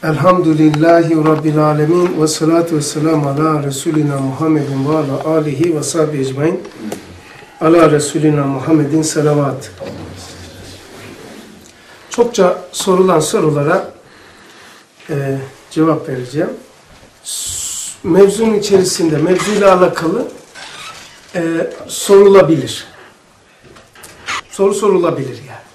Elhamdülillahi Rabbil alemin ve salatu ve selamu ala Resulina Muhammedin ve ala alihi ve sahibi ecmain. Ala Resulina Muhammedin selavat. Çokça sorulan sorulara cevap vereceğim. Mevzunun içerisinde, mevzuyla alakalı sorulabilir. Soru sorulabilir yani.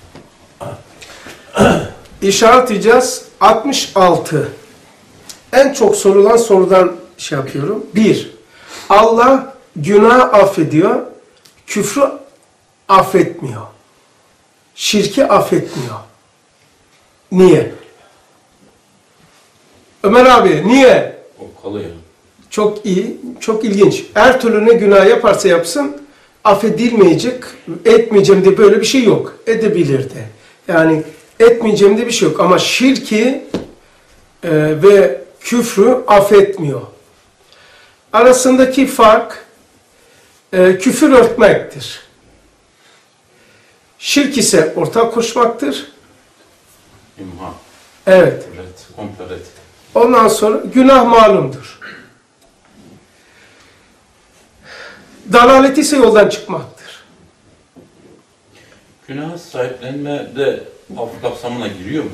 İşaret edeceğiz. 66. En çok sorulan sorudan şey yapıyorum. 1. Allah günah affediyor, küfrü affetmiyor. Şirki affetmiyor. Niye? Ömer abi, niye? O kalıyor. Çok iyi, çok ilginç. Her türlü ne günah yaparsa yapsın, affedilmeyecek, etmeyeceğim diye böyle bir şey yok. Edebilir de. Yani etmeyeceğim diye bir şey yok. Ama şirki ve küfrü affetmiyor. Arasındaki fark küfür örtmektir. Şirk ise ortak koşmaktır. İmha. Evet. Evet, komple ret. Ondan sonra günah malumdur. Dalalet ise yoldan çıkmaktır. Günah sahiplenme de af kapsamına giriyor mu?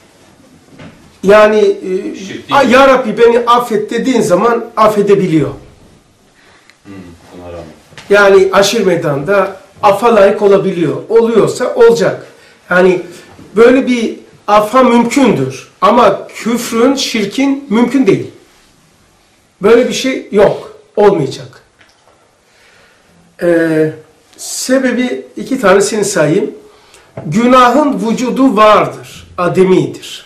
Yani Ya Rabbi beni affet dediğin zaman affedebiliyor. Buna rağmen. Yani aşir meydanda affa layık olabiliyor. Oluyorsa olacak. Yani böyle bir affa mümkündür. Ama küfrün, şirkin mümkün değil. Böyle bir şey yok. Olmayacak. Sebebi iki tanesini sayayım. Günahın vücudu vardır. Ademidir.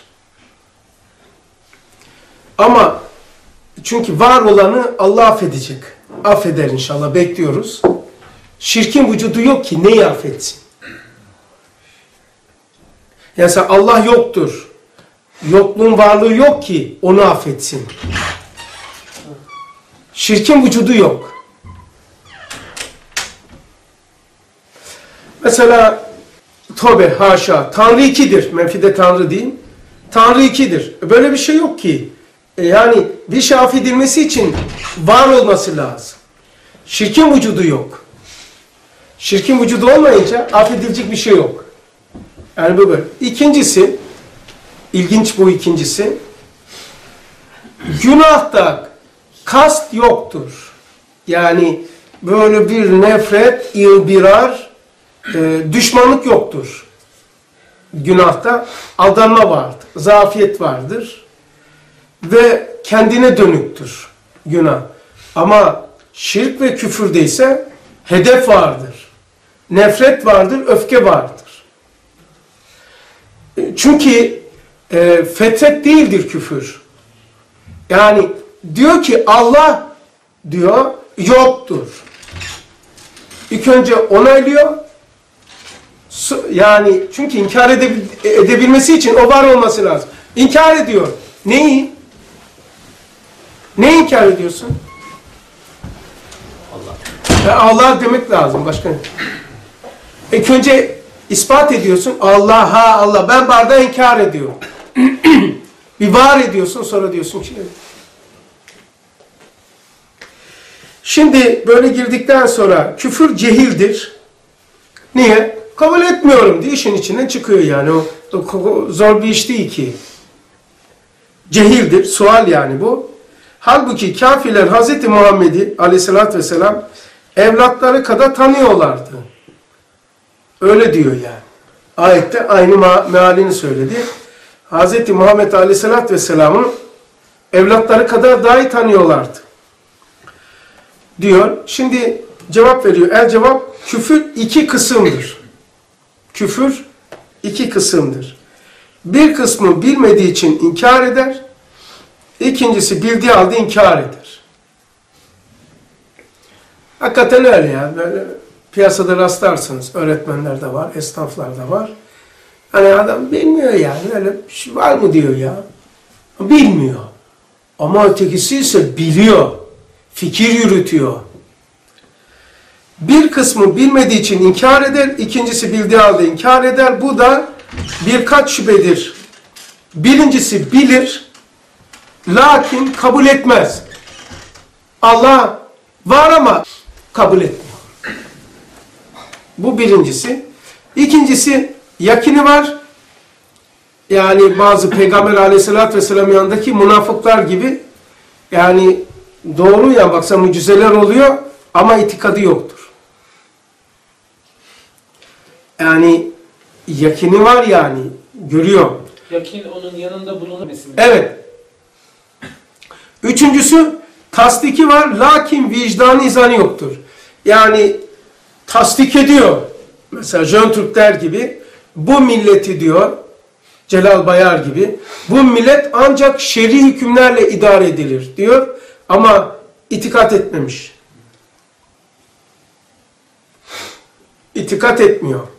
Ama çünkü var olanı Allah affedecek. Affeder inşallah. Bekliyoruz. Şirkin vücudu yok ki neyi affetsin? Yani Allah yoktur. Yokluğun varlığı yok ki onu affetsin. Şirkin vücudu yok. Mesela tövbe haşa. Tanrı ikidir. Menfide Tanrı değil. Tanrı ikidir. Böyle bir şey yok ki. Yani bir şey affedilmesi için var olması lazım. Şirkin vücudu yok. Şirkin vücudu olmayınca affedilecek bir şey yok. Yani bu böyle. İkincisi, ilginç bu ikincisi. Günahta kast yoktur. Yani böyle bir nefret, ilbirar, düşmanlık yoktur. Günahta aldanma vardır, zafiyet vardır ve kendine dönüktür günah. Ama şirk ve küfürde ise hedef vardır, nefret vardır, öfke vardır. Çünkü fetret değildir küfür. Yani diyor ki Allah diyor yoktur. İlk önce onaylıyor. Yani çünkü inkar edebilmesi için o var olması lazım. İnkar ediyor. Neyi? Ne inkar ediyorsun? Allah. Allah demek lazım. Başka ne? İlk önce ispat ediyorsun. Allah. Ben bardağı inkar ediyorum. Bir var ediyorsun. Sonra diyorsun ki. Şimdi böyle girdikten sonra küfür cehildir. Niye? Kabul etmiyorum diye işin içinden çıkıyor yani. O zor bir iş değil ki. Cehildir. Sual yani bu. Halbuki kafirler Hz. Muhammed'i aleyhissalatü vesselam evlatları kadar tanıyorlardı. Öyle diyor yani. Ayette aynı mealini söyledi. Hz. Muhammed aleyhissalatü vesselam'ın evlatları kadar dahi tanıyorlardı. Diyor. Şimdi cevap veriyor. El cevap küfür iki kısımdır. Küfür iki kısımdır. Bir kısmı bilmediği için inkar eder. İkincisi bildiği halde inkar eder. Hakikaten öyle ya. Böyle piyasada rastlarsınız. Öğretmenler de var, esnaflar da var. Hani adam bilmiyor yani. Öyle bir şey var mı diyor ya. Bilmiyor. Ama ötekisi ise biliyor. Fikir yürütüyor. Bir kısmı bilmediği için inkar eder, ikincisi bildiği halde inkar eder. Bu da birkaç şüphedir Birincisi bilir, lakin kabul etmez. Allah var ama kabul etmiyor. Bu birincisi. İkincisi yakini var. Yani bazı Peygamber Aleyhisselatü Vesselam yanındaki münafıklar gibi, yani doğru ya, baksa mucizeler oluyor ama itikadı yoktur. Yani yakini var, yani görüyor. Yakin onun yanında bulunması mı? Evet. Üçüncüsü tasdiki var, lakin vicdanı izanı yoktur. Yani tasdik ediyor. Mesela Jön Türkler gibi, bu milleti diyor, Celal Bayar gibi, bu millet ancak şer'i hükümlerle idare edilir diyor ama itikat etmemiş. İtikat etmiyor.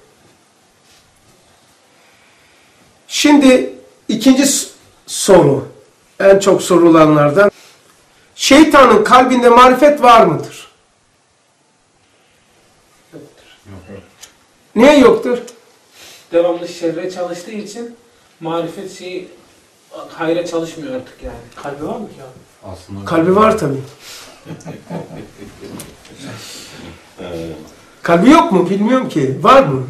Şimdi ikinci soru, en çok sorulanlardan, şeytanın kalbinde marifet var mıdır? Niye yoktur? Devamlı şerre çalıştığı için marifet şeyi hayra çalışmıyor artık yani. Kalbi var mı ki abi? Aslında Kalbi var tabii. Kalbi yok mu? Bilmiyorum ki. Var mı?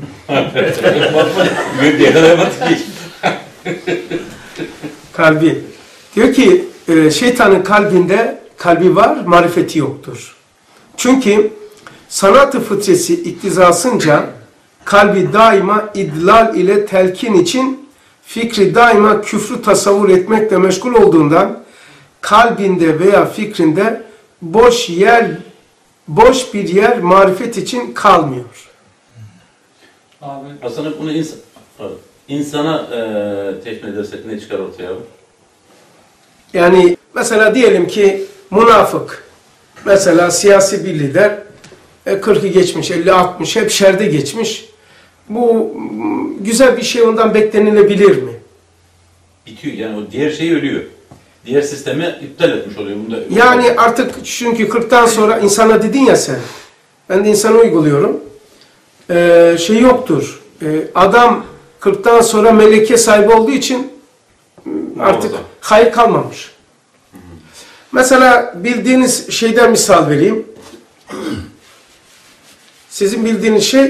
Kalbi. Diyor ki şeytanın kalbinde kalbi var, marifeti yoktur. Çünkü sanat-ı fıtresi iktizasınca kalbi daima idlal ile telkin için fikri daima küfrü tasavvur etmekle meşgul olduğundan kalbinde veya fikrinde boş bir yer marifet için kalmıyor. Abi aslında bunu insana teşmil edersek ne çıkar ortaya abi? Yani mesela diyelim ki münafık, mesela siyasi bir lider, 40'ı geçmiş, 50-60 hep şerde geçmiş. Bu güzel bir şey ondan beklenilebilir mi? Bitiyor yani, o diğer şey ölüyor. Diğer sistemi iptal etmiş oluyor. Bunda Yani artık çünkü 40'tan sonra insana dedin ya sen, ben de insana uyguluyorum. Şey yoktur. Adam 40'tan sonra meleke sahibi olduğu için artık hayır kalmamış. Mesela bildiğiniz şeyden misal vereyim. Sizin bildiğiniz şey,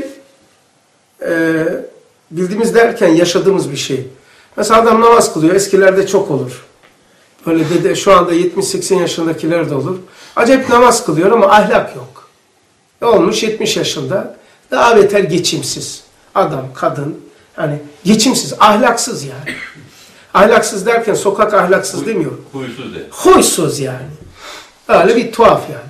bildiğimiz derken yaşadığımız bir şey. Mesela adam namaz kılıyor. Eskilerde çok olur. Böyle de şu anda 70-80 yaşındakiler de olur. Acayip namaz kılıyor ama ahlak yok. Olmuş 70 yaşında. Daha beter geçimsiz. Adam, kadın, hani geçimsiz, ahlaksız yani. Ahlaksız derken sokak ahlaksız demiyorum. Huysuz de. Huysuz yani. Öyle bir tuhaf yani.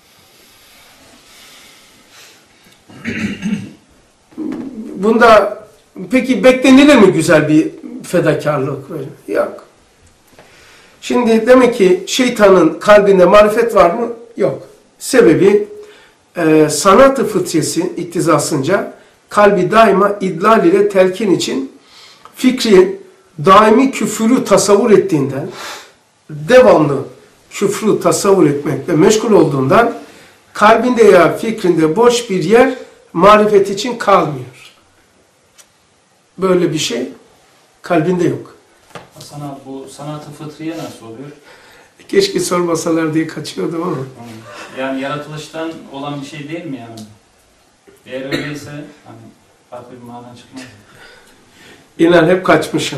Bunda peki beklenilir mi güzel bir fedakarlık? Böyle? Yok. Şimdi demek ki şeytanın kalbinde marifet var mı? Yok. Sebebi sanat-ı fıtriyesi iktizasınca kalbi daima idlal ile telkin için fikri daimi küfürü tasavvur ettiğinden, devamlı küfrü tasavvur etmekle meşgul olduğundan kalbinde ya fikrinde boş bir yer marifet için kalmıyor. Böyle bir şey kalbinde yok. Hasan abi, bu sanat-ı fıtriye nasıl oluyor? Keşke sormasalar diye kaçıyordum ama. Yani yaratılıştan olan bir şey değil mi yani? Eğer öyleyse hani farklı bir mana çıkmaz. İnan hep kaçmışım.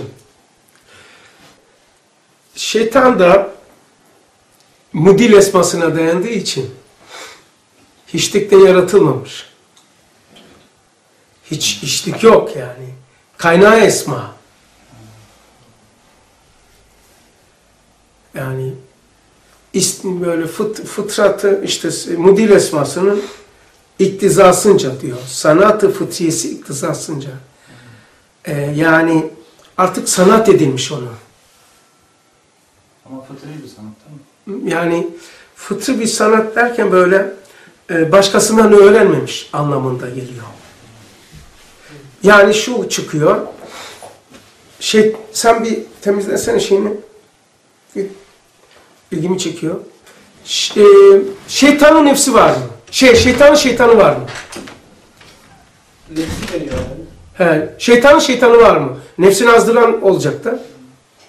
Şeytan da mudil esmasına dayandığı için hiçlikte yaratılmamış. Hiç hiçlik yok yani. Kaynağı esma. Yani böyle fıtratı işte mudil esmasının iktizasınca diyor. Sanat-ı fıtriyesi iktizasınca. Yani artık sanat edilmiş onu. Ama fıtri bir sanat değil mi? Yani fıtri bir sanat derken böyle başkasından öğrenmemiş anlamında geliyor. Yani şu çıkıyor. Sen bir temizlesene şeyini. İlgimi çekiyor. Şeytanın nefsi var mı? Şeytanın şeytanı var mı? nefsi deniyor abi. He, şeytanın şeytanı var mı? Nefsini azdıran olacak da.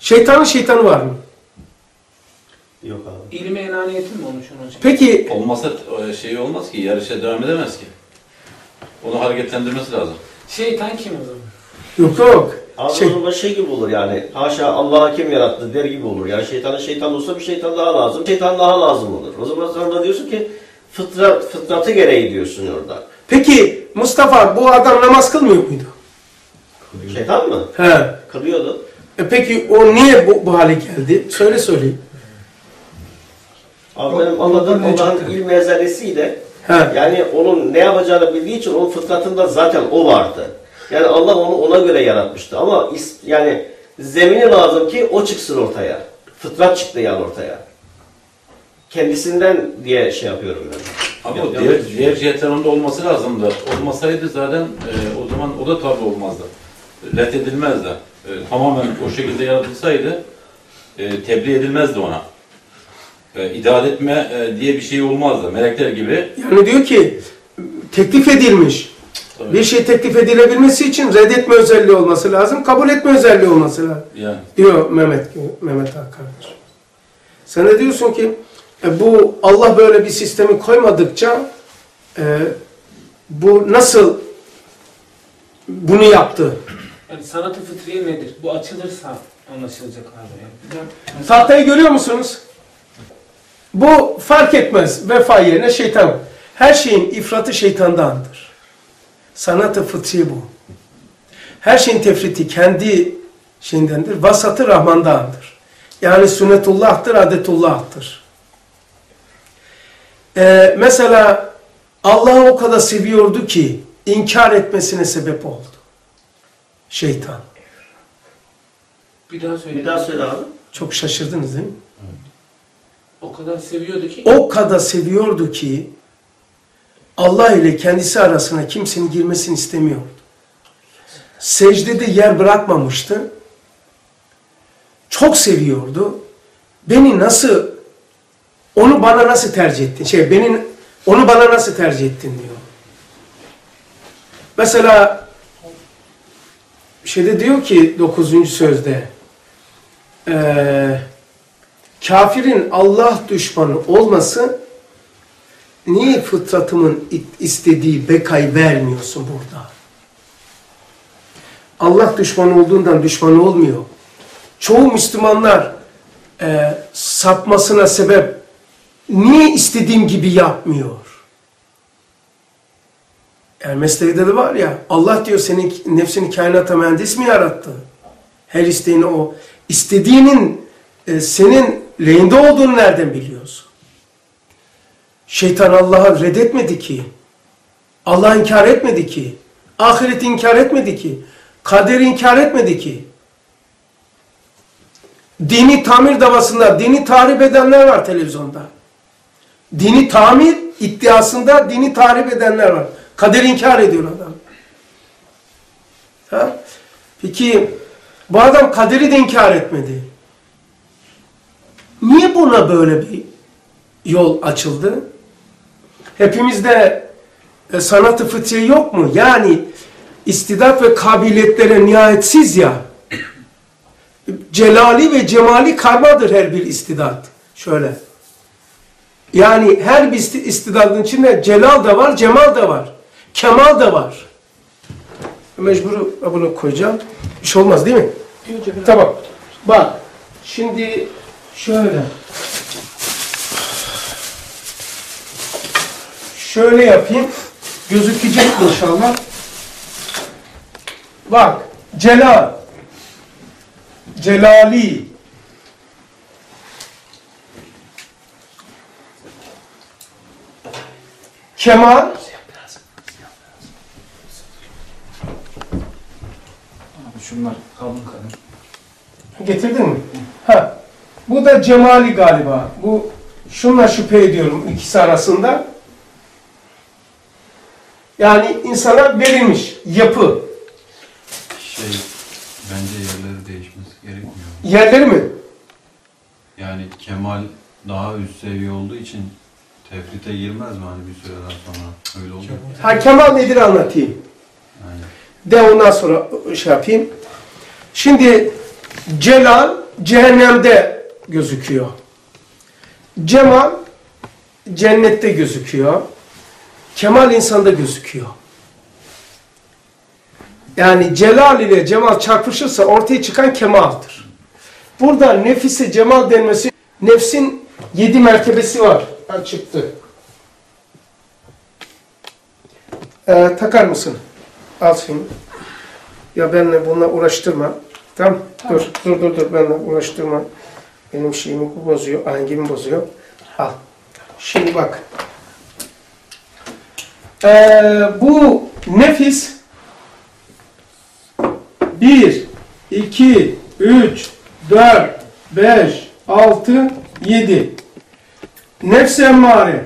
Şeytanın şeytanı var mı? Yok abi. İlmi enaniyetin mi olmuş onun için? Peki Olmasa şey olmaz ki, yarışa devam edemez ki. Onu hareketlendirmesi lazım. Şeytan kim o zaman? yok yok. Abi Şey- o zaman şey gibi olur yani. Haşa Allah'a kim yarattı der gibi olur. Yani şeytanın şeytan olsa bir şeytan daha lazım. Şeytan daha lazım olur. O zaman sen de diyorsun ki fıtratı gereği diyorsun orada. Peki Mustafa bu adam namaz kılmıyor muydu? Şeytan mı? He. Kılıyordu. Peki o niye bu hale geldi? Söyleyeyim. Abi benim anladığım Allah'ın ilmi ezelisiyle He. yani onun ne yapacağını bildiği için onun fıtratında zaten o vardı. Yani Allah onu ona göre yaratmıştı ama yani zemini lazım ki o çıksın ortaya. Fıtrat çıktı yani ortaya. Kendisinden diye şey yapıyorum ben. Ama o diğer cihetler onda olması lazımdı. Olmasaydı zaten o zaman o da tabi olmazdı. Reddedilmezdi. Tamamen o şekilde yaratılsaydı tebliğ edilmezdi ona. İdare etme diye bir şey olmazdı. Melekler gibi. Yani diyor ki teklif edilmiş. Tabii. Bir şey teklif edilebilmesi için reddetme özelliği olması lazım, kabul etme özelliği olması lazım. Yani. Diyor Mehmet Hakan kardeş. Sen de diyorsun ki bu Allah böyle bir sistemi koymadıkça bu nasıl bunu yaptı? Yani sanat-ı fıtriye nedir? Bu açılırsa anlaşılacak abi. Yani. Tahtayı görüyor musunuz? Bu fark etmez. Vefa yerine şeytan. Her şeyin ifratı şeytandandır. Sanat-ı fıtri bu. Her şeyin tefriti kendi şeyindendir. Vasatı Rahman'dandır. Yani sünnetullah'tır, adetullah'tır. Mesela Allah'ı o kadar seviyordu ki inkar etmesine sebep oldu. Şeytan. Bir daha söyle. Bir daha söyle abi. Çok şaşırdınız değil mi? O kadar seviyordu ki. O kadar seviyordu ki Allah ile kendisi arasına kimsenin girmesini istemiyordu. Secdede yer bırakmamıştı. Çok seviyordu. Onu bana nasıl tercih ettin? Onu bana nasıl tercih ettin diyor. Mesela diyor ki 9. sözde kafirin Allah düşmanı olması niye fıtratımın istediği bekayı vermiyorsun burada? Allah düşmanı olduğundan düşmanı olmuyor. Çoğu Müslümanlar sapmasına sebep niye istediğim gibi yapmıyor? Yani mesleğinde de var ya, Allah diyor senin nefsini kainata mühendis mi yarattı? Her isteğini o. İstediğinin senin lehinde olduğunu nereden biliyorsun? Şeytan Allah'ı reddetmedi ki. Allah'ı inkar etmedi ki. Ahireti inkar etmedi ki. Kaderi inkar etmedi ki. Dini tamir davasında dini tahrip edenler var televizyonda. Dini tamir iddiasında dini tahrip edenler var. Kaderi inkar ediyor adam. Ha? Peki bu adam kaderi de inkar etmedi. Niye buna böyle bir yol açıldı? Hepimizde sanat-ı fıtriye yok mu? Yani istidat ve kabiliyetlere nihayetsiz ya. Celali ve cemali karmadır her bir istidat. Şöyle. Yani her bir istidadın içinde celal da var, cemal da var. Kemal da var. Mecbur bunu koyacağım. Bir şey olmaz değil mi? Tamam. Bak. Şimdi şöyle. Şöyle yapayım. Gözükecek inşallah. Bak. Celal. Celali. Kemal. Şunlar kalın kalın. Getirdin mi? Ha. Bu da cemali galiba. Bu şunla şüphe ediyorum ikisi arasında. Yani insana verilmiş yapı. Bence yerleri değişmesi gerekmiyor. Yerleri mi? Yani kemal daha üst seviye olduğu için tefrite girmez mi hani bir süreden sonra öyle olur. Ha, kemal nedir anlatayım. Yani De ondan sonra şey yapayım. Şimdi celal cehennemde gözüküyor. Cemal cennette gözüküyor. Kemal insanda gözüküyor. Yani celal ile cemal çarpışırsa ortaya çıkan kemaldir. Burada nefise cemal denmesi, nefsin 7 mertebesi var. Ha, çıktı. Takar mısın? Al şimdi. Ya benimle bununla uğraştırma. Tamam. Dur. Benimle uğraştırma. Benim şeyimi bozuyor. Ahengimi bozuyor. Al. Şimdi bak. Bu nefis 1, 2, 3, 4, 5, 6, 7. Nefs-i emmare.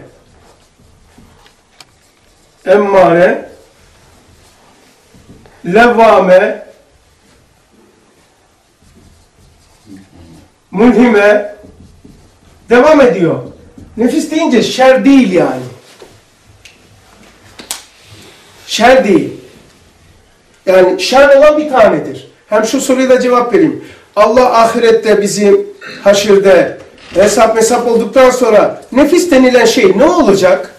Emmare. Levvame. Mulhime. Devam ediyor. Nefis deyince şer değil yani. Şer değil. Yani şer olan bir tanedir. Hem şu soruya da cevap vereyim. Allah ahirette bizim haşirde hesap olduktan sonra nefis denilen şey ne olacak?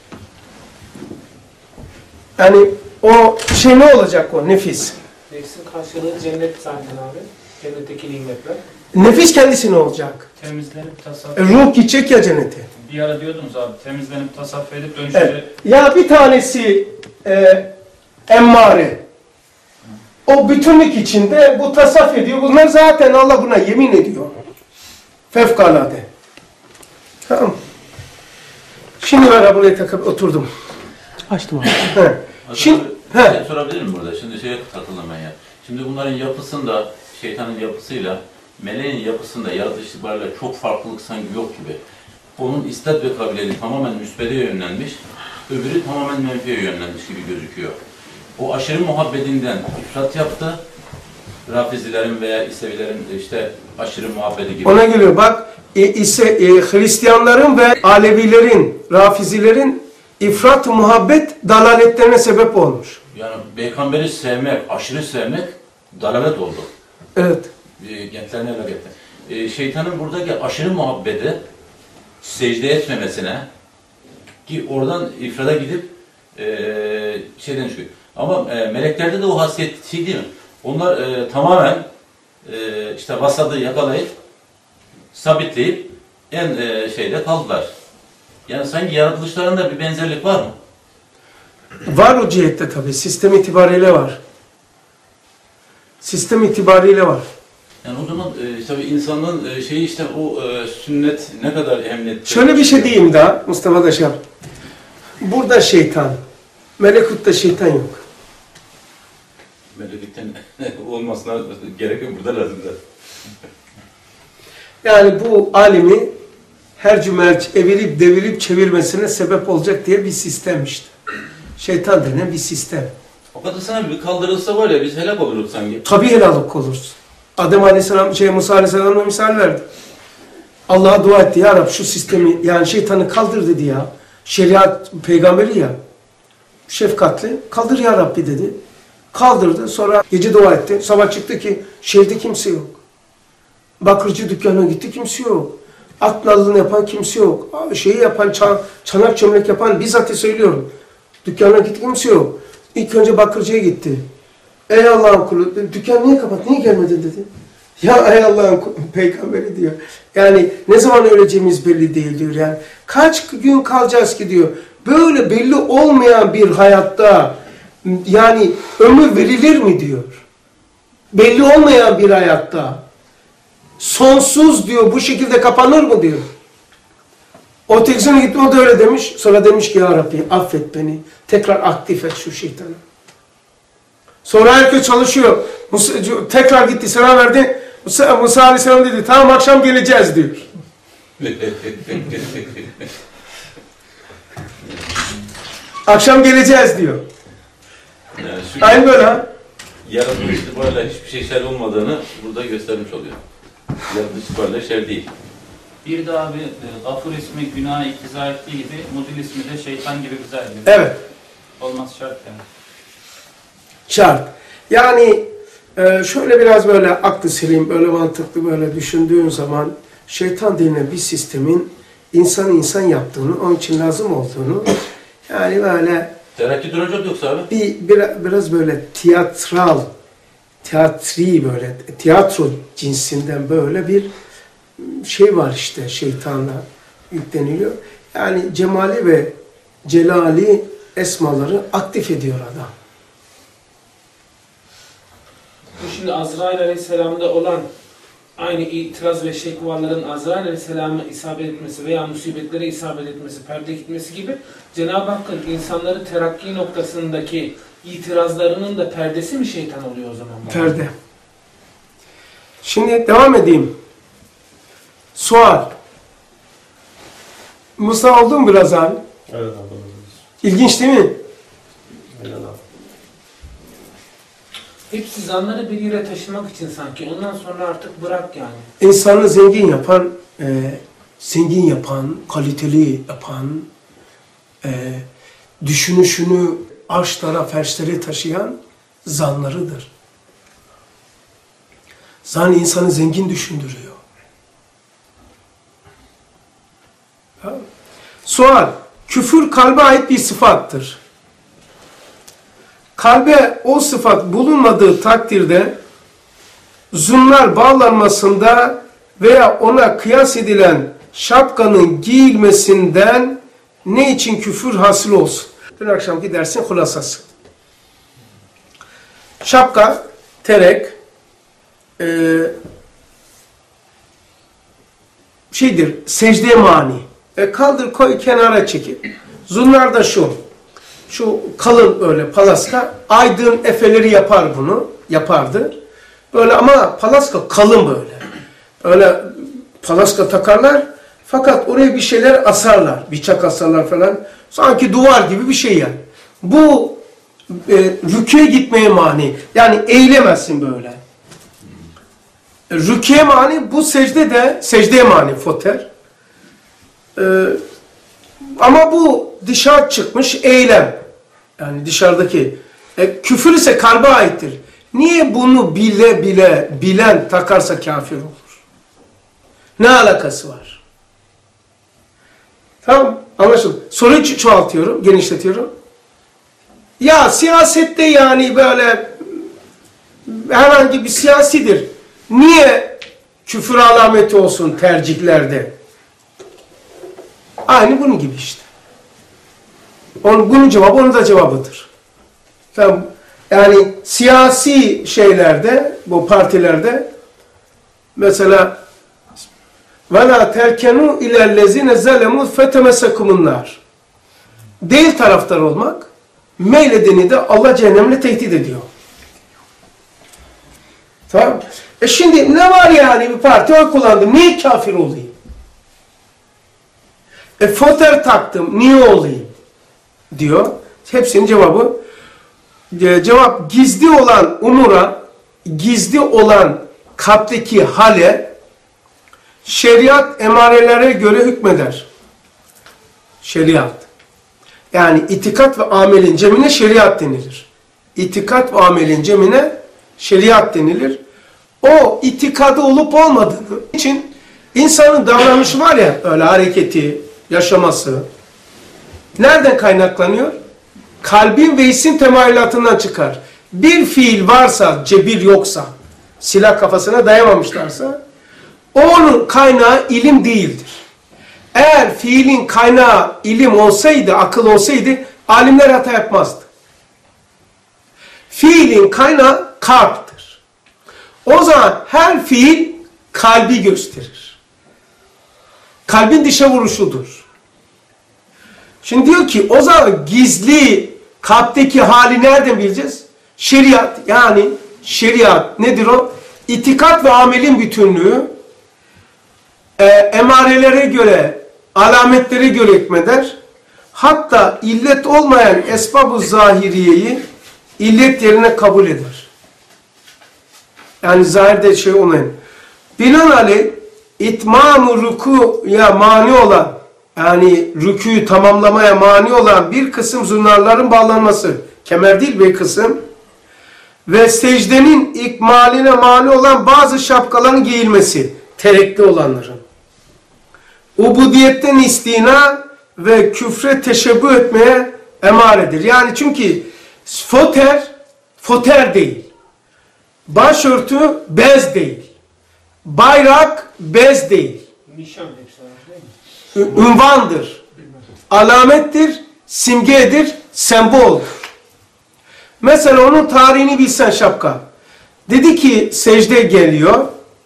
Yani o şey ne olacak o nefis? Nefsin karşılığı cennet zaten abi. Cennetteki nimetler. Nefis kendisi ne olacak? Temizlenip tasavvuf. Ruh gidecek ya cennete. Bir ara diyordunuz abi, temizlenip tasavvuf edip dönüşte... Evet. Ya bir tanesi emmare. O bütünlük içinde bu tasavvuf ediyor. Bunlar zaten Allah buna yemin ediyor. Fevkalade. Tamam. Şimdi ben buraya takıp oturdum. Açtım abi. Şimdi, Bir şey sorabilir miyim burada? Şimdi şeye takıldım ben ya. Şimdi bunların yapısında, şeytanın yapısıyla, meleğin yapısında yaratılış itibariyle çok farklılık sanki yok gibi. Onun istat ve kabiliyeti tamamen müsbete yönlenmiş, öbürü tamamen menfiye yönlenmiş gibi gözüküyor. O aşırı muhabbetinden ifrat yaptı. Rafizilerin veya İsevilerin işte aşırı muhabbeti gibi. ona geliyor. Bak Hristiyanların ve Alevilerin, Rafizilerin ifrat muhabbet dalaletlerine sebep olmuş. Yani peygamberi sevmek, aşırı sevmek dalalet oldu. Evet. Gençlerine getti. Şeytanın buradaki aşırı muhabbeti secde etmemesine ki oradan ifrada gidip şeyden çıkıyor. Ama meleklerde de o hasiyet değil mi? Onlar tamamen işte vasadı yakalayıp sabitleyip en şeyde kaldılar. Yani sanki yaratılışlarında bir benzerlik var mı? Var o cihette tabii. Sistem itibariyle var. Sistem itibariyle var. Yani o zaman tabii insanın şeyi işte o sünnet ne kadar emniyet. Şöyle bir şey diyeyim daha Mustafa Daşar. Burada şeytan, melekutta şeytan yok. Meleklikten olmasına gerek yok. Burada lazım da. Yani bu alemi her cümerç evirip devirip çevirmesine sebep olacak diye bir sistem işte. Şeytan denen bir sistem. O kadar sana bir kaldırılsa var ya biz helak oluruz sanki. Tabii helallik oluruz. Adem Aleyhisselam, Musa Aleyhisselam'a misal verdi. Allah'a dua etti. Ya Rab şu sistemi, yani şeytanı kaldır dedi ya. Şeriat peygamberi ya. Şefkatli. Kaldır ya Rabbi dedi. Kaldırdı. Sonra gece dua etti. Sabah çıktı ki şehirde kimse yok. Bakırcı dükkanına gitti, kimse yok. At nalını yapan kimse yok. Şeyi yapan, çanak çömlek yapan bizzat söylüyorum. Dükkanına gitti, kimse yok. İlk önce bakırcıya gitti. Ey Allah'ın kulu, dükkan niye kapat, niye gelmedin dedi. Ya ey Allah'ın peygamberi diyor. Yani ne zaman öleceğimiz belli değil diyor yani. Kaç gün kalacağız ki diyor. Böyle belli olmayan bir hayatta yani ömür verilir mi diyor. Belli olmayan bir hayatta. Sonsuz diyor, bu şekilde kapanır mı diyor. O tekzine gitti, o da öyle demiş. Sonra demiş ki ya Rabbi affet beni. Tekrar aktif et şu şeytanı. Sonra herkes çalışıyor. Tekrar gitti, selam verdi. Musa Aleyhisselam dedi, tamam akşam geleceğiz diyor. Akşam geleceğiz diyor. Yani şu Aynı böyle ha. yaratılış itibariyle hiçbir şey şer olmadığını burada göstermiş oluyor. Yaratılış itibariyle şer değil. Bir de abi Gafur ismi günaha iktiza ettiği gibi Mudil ismi de şeytan gibi güzel ediyor. Evet. Olması şart yani. Şart. Yani Şöyle biraz böyle aklı selim, böyle mantıklı böyle düşündüğün zaman şeytan denilen bir sistemin insanı insan yaptığını, onun için lazım olduğunu, yani böyle Terakki duracak yoksa abi? biraz böyle tiyatri böyle, tiyatro cinsinden böyle bir şey var işte, şeytanla yükleniliyor. Yani cemali ve celali esmaları aktif ediyor adam. Bu şimdi Azrail Aleyhisselam'da olan aynı itiraz ve şekvaların Azrail Aleyhisselam'a isabet etmesi veya musibetlere isabet etmesi, perde gitmesi gibi Cenab-ı Hakk'ın insanları terakki noktasındaki itirazlarının da perdesi mi şeytan oluyor o zaman? Perde. Şimdi devam edeyim. Sual. Musa oldu mu biraz abi? Evet abi. İlginç değil mi? Aynen abi. Hepsi zanları bir yere taşımak için sanki. Ondan sonra artık bırak yani. İnsanı zengin yapan, kaliteli yapan, düşünüşünü arşlara, ferşlere taşıyan zanlarıdır. Zan insanı zengin düşündürüyor. Sual, küfür kalbe ait bir sıfattır. Kalbe o sıfat bulunmadığı takdirde zunlar bağlanmasında veya ona kıyas edilen şapkanın giyilmesinden ne için küfür hasıl olsun? Dün akşamki dersin hulasası. Şapka, terek, secdeye mani. Kaldır koy kenara çekip. Zunlar da şu kalın böyle palaska, aydın efeleri yapar bunu, yapardı. Böyle ama palaska kalın böyle. Öyle palaska takarlar fakat oraya bir şeyler asarlar, bıçak asarlar falan. Sanki duvar gibi bir şey yani. Bu rüküye gitmeye mani. Yani eğilemezsin böyle. Rüküye mani, bu secdeye mani foter. Ama bu dışarı çıkmış eylem. Yani dışarıdaki. Küfür ise kalbe aittir. Niye bunu bilen takarsa kafir olur? Ne alakası var? Tamam, anlaşıldı. Soruyu çoğaltıyorum, genişletiyorum. Ya siyasette yani böyle herhangi bir siyasidir. Niye küfür alameti olsun tercihlerde? Aynı bunun gibi işte. Bunun cevabı onun da cevabıdır. Tamam. Yani siyasi şeylerde, bu partilerde mesela وَلَا تَرْكَنُوا اِلَى الَّذِينَ زَلَمُوا فَتَمَسَكُمُ النَّارِ Değil taraftar olmak, meyledeni de Allah cehennemle tehdit ediyor. Tamam. Şimdi ne var yani, bir parti oy kullandım, niye kafir olayım? Foter taktım, niye olayım? Diyor. Hepsinin cevabı. Cevap, gizli olan umura, gizli olan kalpteki hale, şeriat emarelere göre hükmeder. Şeriat. Yani itikat ve amelin cemine şeriat denilir. İtikat ve amelin cemine şeriat denilir. O itikadı olup olmadığını için insanın davranışı var ya, öyle hareketi, yaşaması nereden kaynaklanıyor? Kalbin ve isim temayülatından çıkar. Bir fiil varsa, cebir yoksa, silah kafasına dayamamışlarsa, onun kaynağı ilim değildir. Eğer fiilin kaynağı ilim olsaydı, akıl olsaydı, alimler hata yapmazdı. Fiilin kaynağı kalptir. O zaman her fiil kalbi gösterir. Kalbin dışa vuruşudur. Şimdi diyor ki o zaman gizli kalpteki hali nereden bileceğiz? Şeriat, yani şeriat nedir o? İtikat ve amelin bütünlüğü emarelere göre, alametlere göre hükmeder. Hatta illet olmayan esbab-ı zahiriyeyi illet yerine kabul eder. Yani zahirde şey olmayan. Binaenaleyh itmam-ı rükuya mani olan, yani rükûyu tamamlamaya mani olan bir kısım zunarların bağlanması, kemer değil bir kısım, ve secdenin ikmaline mani olan bazı şapkaların giyilmesi, terekli olanların. Ubudiyetten istina ve küfre teşebbüh etmeye emaredir. Yani çünkü foter değil. Başörtü bez değil. Bayrak bez değil. Nişan hepsi var değil mi? Ünvandır. Alamettir, simgedir, semboldur. Mesela onun tarihini bilsen şapka. Dedi ki secde geliyor.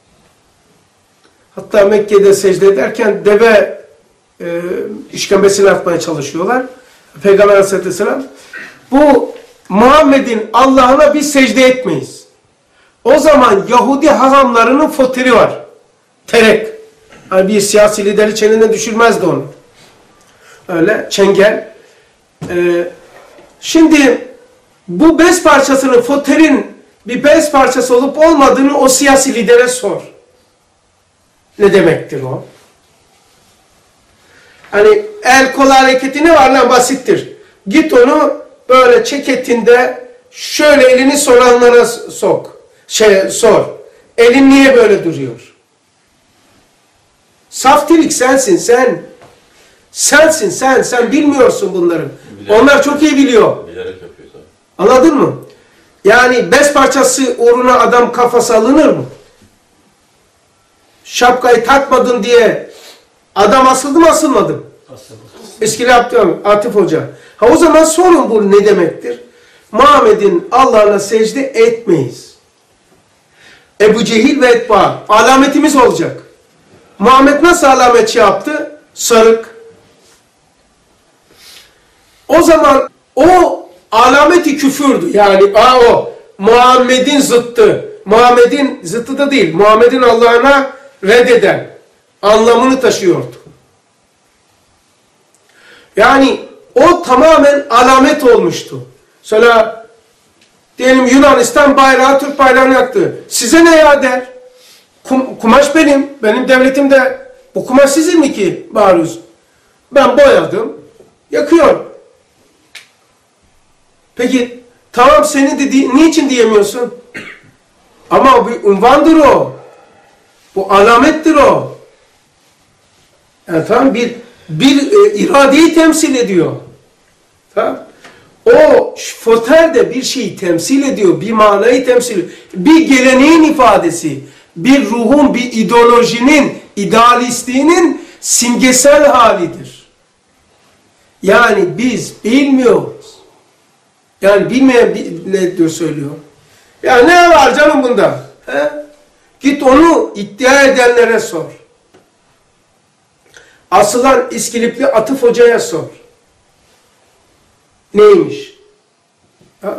Hatta Mekke'de secde ederken deve işkembesini atmaya çalışıyorlar. Peygamber Aleyhisselam bu Muhammed'in Allah'ına biz secde etmeyiz. O zaman Yahudi hahamlarının foteri var. Terek. Yani bir siyasi lideri çeliğine düşürmezdi onu. Öyle çengel. Şimdi bu bez parçasının foterin bir bez parçası olup olmadığını o siyasi lidere sor. Ne demektir o? Hani el kol hareketi ne var lan, basittir. Git onu böyle ceketinde şöyle elini soranlara sor. Elin niye böyle duruyor? Saftirik sensin sen. Sensin sen bilmiyorsun bunları. Onlar çok iyi biliyor. Bilerek yapıyor tabii. Anladın mı? Yani bez parçası uğruna adam kafası alınır mı? Şapkayı takmadın diye adam asıldı mı asılmadı mı? Eskili Atif Hoca. O zaman sorun bu ne demektir? Muhammed'in Allah'ına secde etmeyiz. Ebu Cehil ve etba alametimiz olacak. Muhammed nasıl alamet yaptı? Sarık. O zaman o alameti küfürdü. Yani o Muhammed'in zıttı. Muhammed'in zıttı da değil. Muhammed'in Allah'ına reddeden anlamını taşıyordu. Yani o tamamen alamet olmuştu. Mesela diyelim Yunanistan bayrağı, Türk bayrağını yaktı. Size ne ya der? Kumaş benim devletimde. Bu kumaş sizin mi ki bağırıyorsun? Ben boyadım, yakıyorum. Peki tamam senin de niçin diyemiyorsun? Ama bir unvandır o. Bu alamettir o. Yani tamam bir iradeyi temsil ediyor. Tamam. O foter de bir şeyi temsil ediyor, bir manayı temsil ediyor. Bir geleneğin ifadesi, bir ruhun, bir ideolojinin, idealistliğinin simgesel halidir. Yani biz bilmiyoruz. Yani bilmeyen ne diyor söylüyor. Ya ne var canım bunda? He? Git onu iddia edenlere sor. Asılan İskilipli Atif Hoca'ya sor. Neymiş? Ha?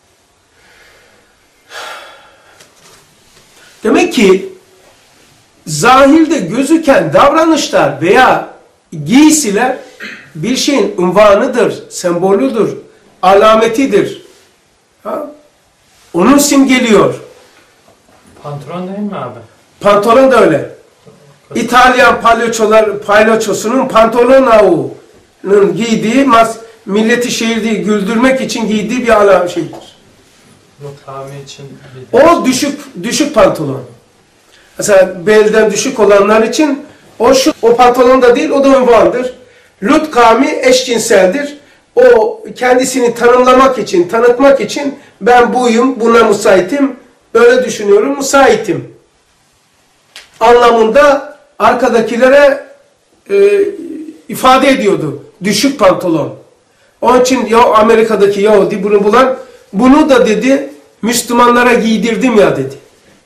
Demek ki zahirde gözüken davranışlar veya giysiler bir şeyin unvanıdır, sembolüdür, alametidir. Ha? Onun simgeliyor. Pantolon değil mi abi? Pantolon da öyle. İtalyan palyaçosunun pantolon ağının giydiği, milleti şehirde güldürmek için giydiği bir alam şeydir. Kami için. O düşük pantolon. Mesela belden düşük olanlar için o pantolon da değil, o da unvandır. Lut kavmi eşcinseldir. O kendisini tanımlamak için, tanıtmak için ben buyum, buna müsaitim, böyle düşünüyorum, müsaitim anlamında arkadakilere ifade ediyordu. Düşük pantolon. Onun için ya Amerika'daki Yahudi bunu bulan, bunu da dedi Müslümanlara giydirdim ya dedi.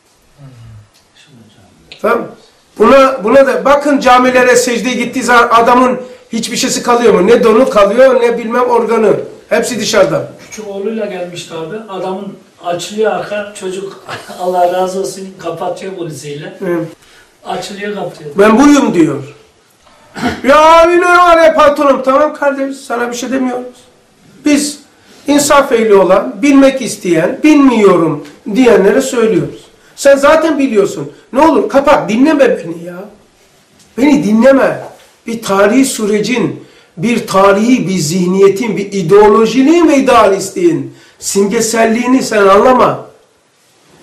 Tamam. Buna da bakın camilere secdeye gittiği zaman adamın hiçbir şeysi kalıyor mu? Ne donu kalıyor ne bilmem organı. Hepsi dışarıda. Küçük oğluyla gelmişti abi. Adamın açılıyor arka çocuk Allah razı olsun kapatıyor polisiyle. Açılıyor kapatıyor. Ben buyum diyor. Ya abi ne var ya pantolonum. Tamam kardeş sana bir şey demiyoruz. Biz insaf ehli olan, bilmek isteyen, bilmiyorum diyenlere söylüyoruz. Sen zaten biliyorsun. Ne olur kapat dinleme beni ya. Beni dinleme. Bir tarihi sürecin, bir tarihi bir zihniyetin, bir ideolojinin ve idealistliğin simgeselliğini sen anlama.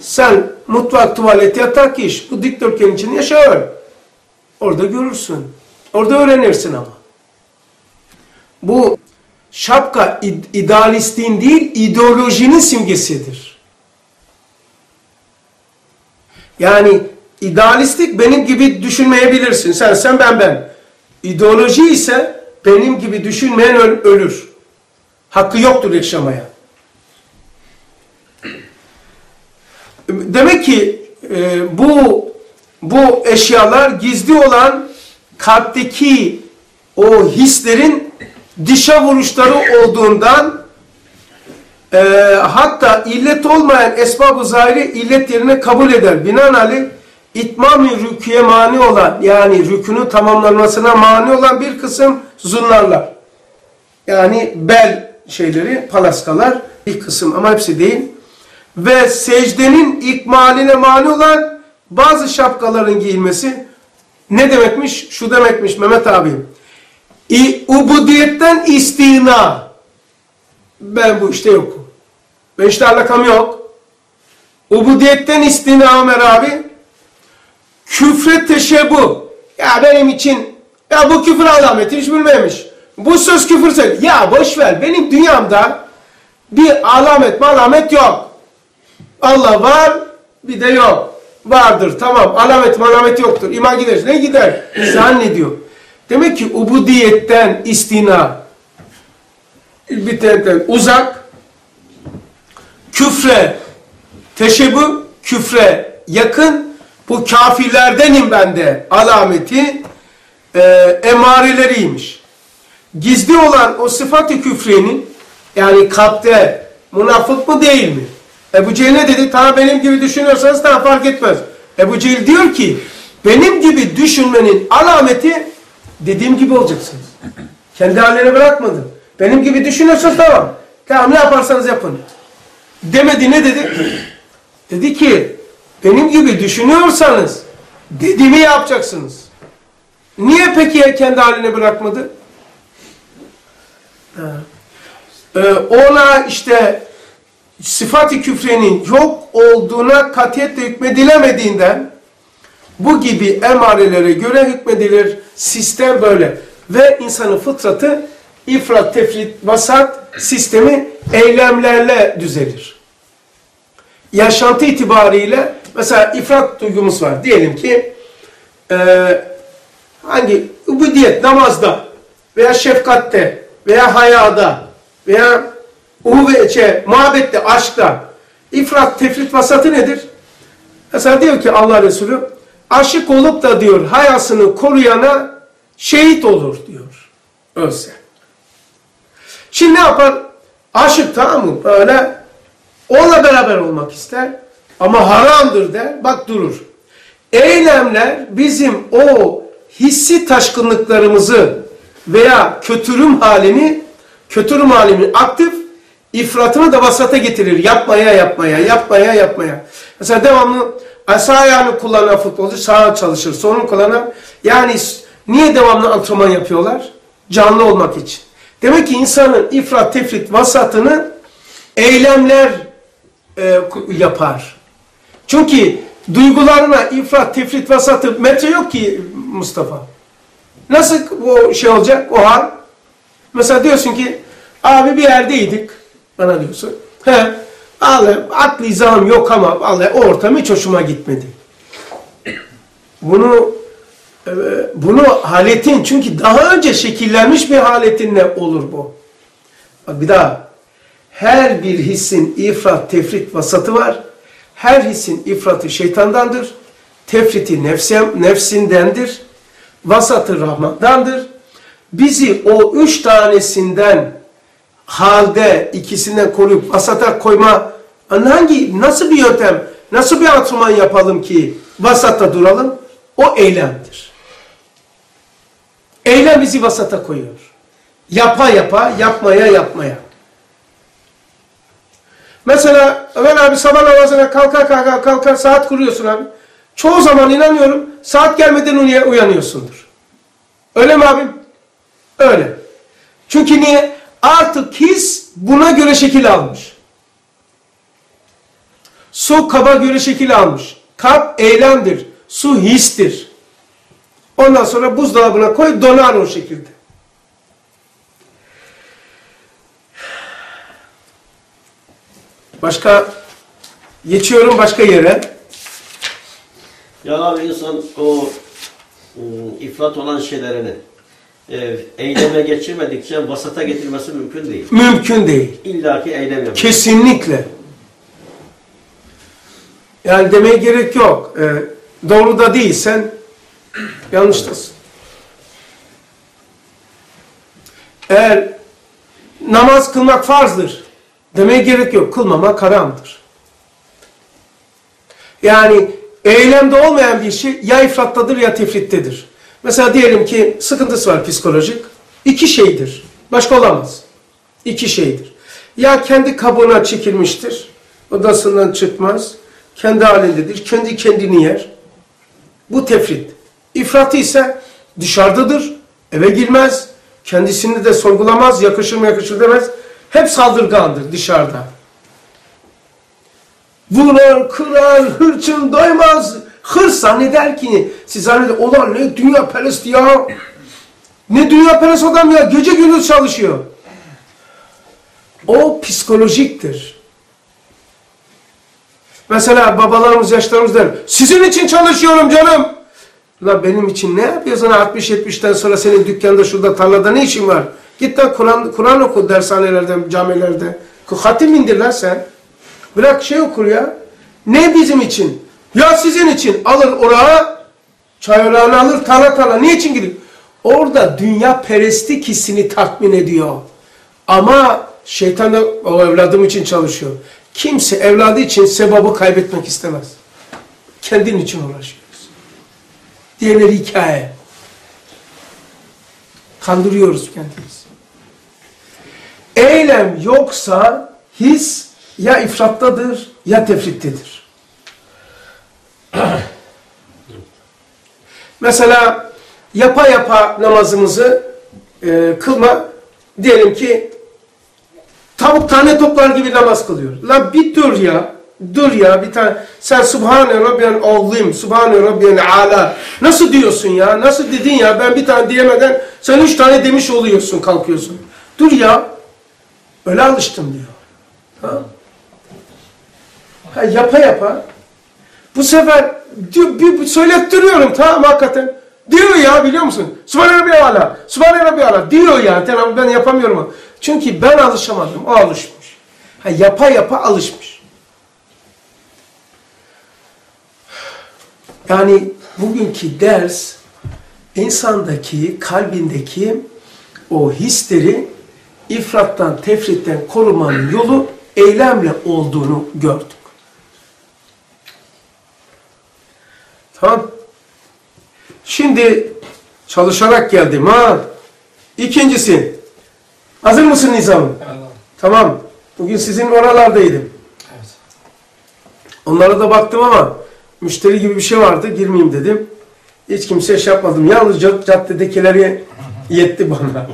Sen mutfak, tuvalet, yatak iş. Bu dikdörtgen için yaşa öğren. Orada görürsün. Orada öğrenirsin ama. Bu şapka idealistliğin değil, ideolojinin simgesidir. Yani idealistlik benim gibi düşünmeyebilirsin. Sen ben. İdeoloji ise benim gibi düşünmeyen ölür. Hakkı yoktur yaşamaya. Demek ki bu eşyalar gizli olan kalpteki o hislerin dışa vuruşları olduğundan hatta illet olmayan esbab-ı zahiri illet yerine kabul eder. Binaenaleyh itmam-ı rüküye mani olan, yani rükünün tamamlanmasına mani olan bir kısım zunlarlar. Yani bel şeyleri, palaskalar bir kısım ama hepsi değil. Ve secdenin ikmaline mani olan bazı şapkaların giyilmesi ne demekmiş? Şu demekmiş Mehmet abi. Ubudiyetten istina. Ben bu işte yokum. Ben işte alakam yok. Ubudiyetten istina Ömer abi. Küfre teşebbu. Ya benim için ya bu küfür alameti hiç bilmemiş. Bu söz küfürse ya boş ver. Benim dünyamda bir alamet yok. Allah var, bir de yok. Vardır, tamam. Alamet yoktur. İman gider. Ne gider? Zannediyor. Demek ki ubudiyetten istina, bitetten uzak, küfre teşebbü, küfre yakın, bu kafirlerdenim ben de alameti emareleriymiş. Gizli olan o sıfat-ı küfrenin, yani kalpte münafık mı değil mi? Ebu Cehil ne dedi? Tamam benim gibi düşünüyorsanız tamam fark etmez. Ebu Cehil diyor ki benim gibi düşünmenin alameti dediğim gibi olacaksınız. Kendi haline bırakmadı. Benim gibi düşünüyorsanız tamam. Tamam ne yaparsanız yapın. Demedi, ne dedi? Dedi ki benim gibi düşünüyorsanız dediğimi yapacaksınız. Niye peki kendi haline bırakmadı? Ona işte sıfat-ı küfrenin yok olduğuna katiyetle hükmedilemediğinden bu gibi emarelere göre hükmedilir. Sistem böyle. Ve insanın fıtratı ifrat, tefrit, vasat sistemi eylemlerle düzelir. Yaşantı itibariyle mesela ifrat duygumuz var. Diyelim ki hangi ubudiyet, namazda veya şefkatte veya hayada veya muhabbette, aşkta ifrat, tefrit, vasatı nedir? Mesela diyor ki Allah Resulü aşık olup da diyor hayasını koruyana şehit olur diyor. Ölse. Şimdi ne yapar? Aşık, tamam mı? Böyle onunla beraber olmak ister ama haramdır der. Bak durur. Eylemler bizim o hissi taşkınlıklarımızı veya kötürüm halini aktif, ifratını da vasata getirir. Yapmaya. Mesela devamlı sağ ayağını kullanan futbolcu sağa çalışır. Solunu kullanan, yani niye devamlı antrenman yapıyorlar? Canlı olmak için. Demek ki insanın ifrat, tefrit, vasatını eylemler yapar. Çünkü duygularına ifrat, tefrit, vasatı metre yok ki Mustafa. Nasıl o şey olacak, o hal? Mesela diyorsun ki abi bir yerdeydik. Bana diyorsun. Vallahi aklı izahım yok ama vallahi o ortam hiç hoşuma gitmedi. Bunu haletin, çünkü daha önce şekillenmiş bir haletinle olur bu. Bak bir daha. Her bir hissin ifrat, tefrit, vasatı var. Her hissin ifratı şeytandandır. Tefriti nefsindendir. Vasatı Rahman'dandır. Bizi o 3 tanesinden halde ikisinden koruyup vasata koyma, nasıl bir yöntem, nasıl bir antrenman yapalım ki vasata duralım? O eylemdir. Eylem bizi vasata koyuyor. Yapmaya. Mesela Ömer abi sabah namazına kalkar saat kuruyorsun abi. Çoğu zaman inanıyorum saat gelmeden uyanıyorsundur. Öyle mi abim? Öyle. Çünkü niye? Artık his buna göre şekil almış. Su kaba göre şekil almış. Kap eylemdir. Su histir. Ondan sonra buzdolabına koy, donar o şekilde. Başka, geçiyorum başka yere. Ya abi insan o ifrat olan şeylerini eyleme geçirmedikçe vasata getirmesi mümkün değil. Mümkün değil. İlla ki eylem yapıyor. Kesinlikle. Yani demeye gerek yok. Doğru da değilsen yanlıştasın. Eğer namaz kılmak farzdır demeye gerek yok. Kılmamak haramdır. Yani eylemde olmayan bir şey ya ifrattadır ya tefrittedir. Mesela diyelim ki sıkıntısı var psikolojik. İki şeydir. Başka olamaz. İki şeydir. Ya kendi kabuğuna çekilmiştir. Odasından çıkmaz. Kendi halindedir. Kendi kendini yer. Bu tefrit. İfratı ise dışarıdadır. Eve girmez. Kendisini de sorgulamaz. Yakışır mı yakışır demez. Hep saldırgandır dışarıda. Vurar, kırar, hırçın, doymaz. Hırs zanneder ki, siz zanneder, ulan ne dünya perest ya. Ne dünya perest adam ya, gece gündüz çalışıyor. O psikolojiktir. Mesela babalarımız, yaşlarımız der, sizin için çalışıyorum canım. Ulan benim için ne yapıyorsun 60-70'ten sonra senin dükkanda, şurada, tarlada ne işin var? Git lan Kur'an oku dershanelerde, camilerde. Hatim indir lan sen. Bırak şey okur ya. Ne bizim için? Ya sizin için. Alır oraya, çay orağını alır, tarla. Niçin gidiyor? Orada dünya perestlik hissini tatmin ediyor. Ama şeytan da o evladım için çalışıyor. Kimse evladı için sevabı kaybetmek istemez. Kendin için uğraşıyoruz. Diğerleri hikaye. Kandırıyoruz kendimizi. Eylem yoksa his ya ifrattadır ya tefrittedir. Mesela yapa yapa namazımızı kılma, diyelim ki tavuk tane toplar gibi namaz kılıyor. Lan bir dur ya. Dur ya bir tane. Sen Subhane Rabbiyel Azim, Subhane Rabbiyel Ala. Nasıl diyorsun ya? Nasıl dedin ya? Ben bir tane diyemeden sen 3 tane demiş oluyorsun, kalkıyorsun. Dur ya. Öyle alıştım diyor. Ha, yapa yapa. Bu sefer bir söylettiriyorum, tamam hakikaten. Diyor ya, biliyor musun? Subhane Rabbiyel Ala. Subhane Rabbiyel Ala. Diyor ya. Tamam, ben yapamıyorum. Çünkü ben alışamadım. O alışmış. Ha, yapa yapa alışmış. Yani bugünkü ders insandaki, kalbindeki o hisleri ifrattan, tefritten korumanın yolu eylemle olduğunu gördük. Tamam. Şimdi çalışarak geldim ha. İkincisi. Hazır mısın Nizam? Evet. Tamam. Bugün sizin oralardaydım. Evet. Onlara da baktım ama müşteri gibi bir şey vardı. Girmeyeyim dedim. Hiç kimseye şey yapmadım. Yalnız caddedekileri yetti bana.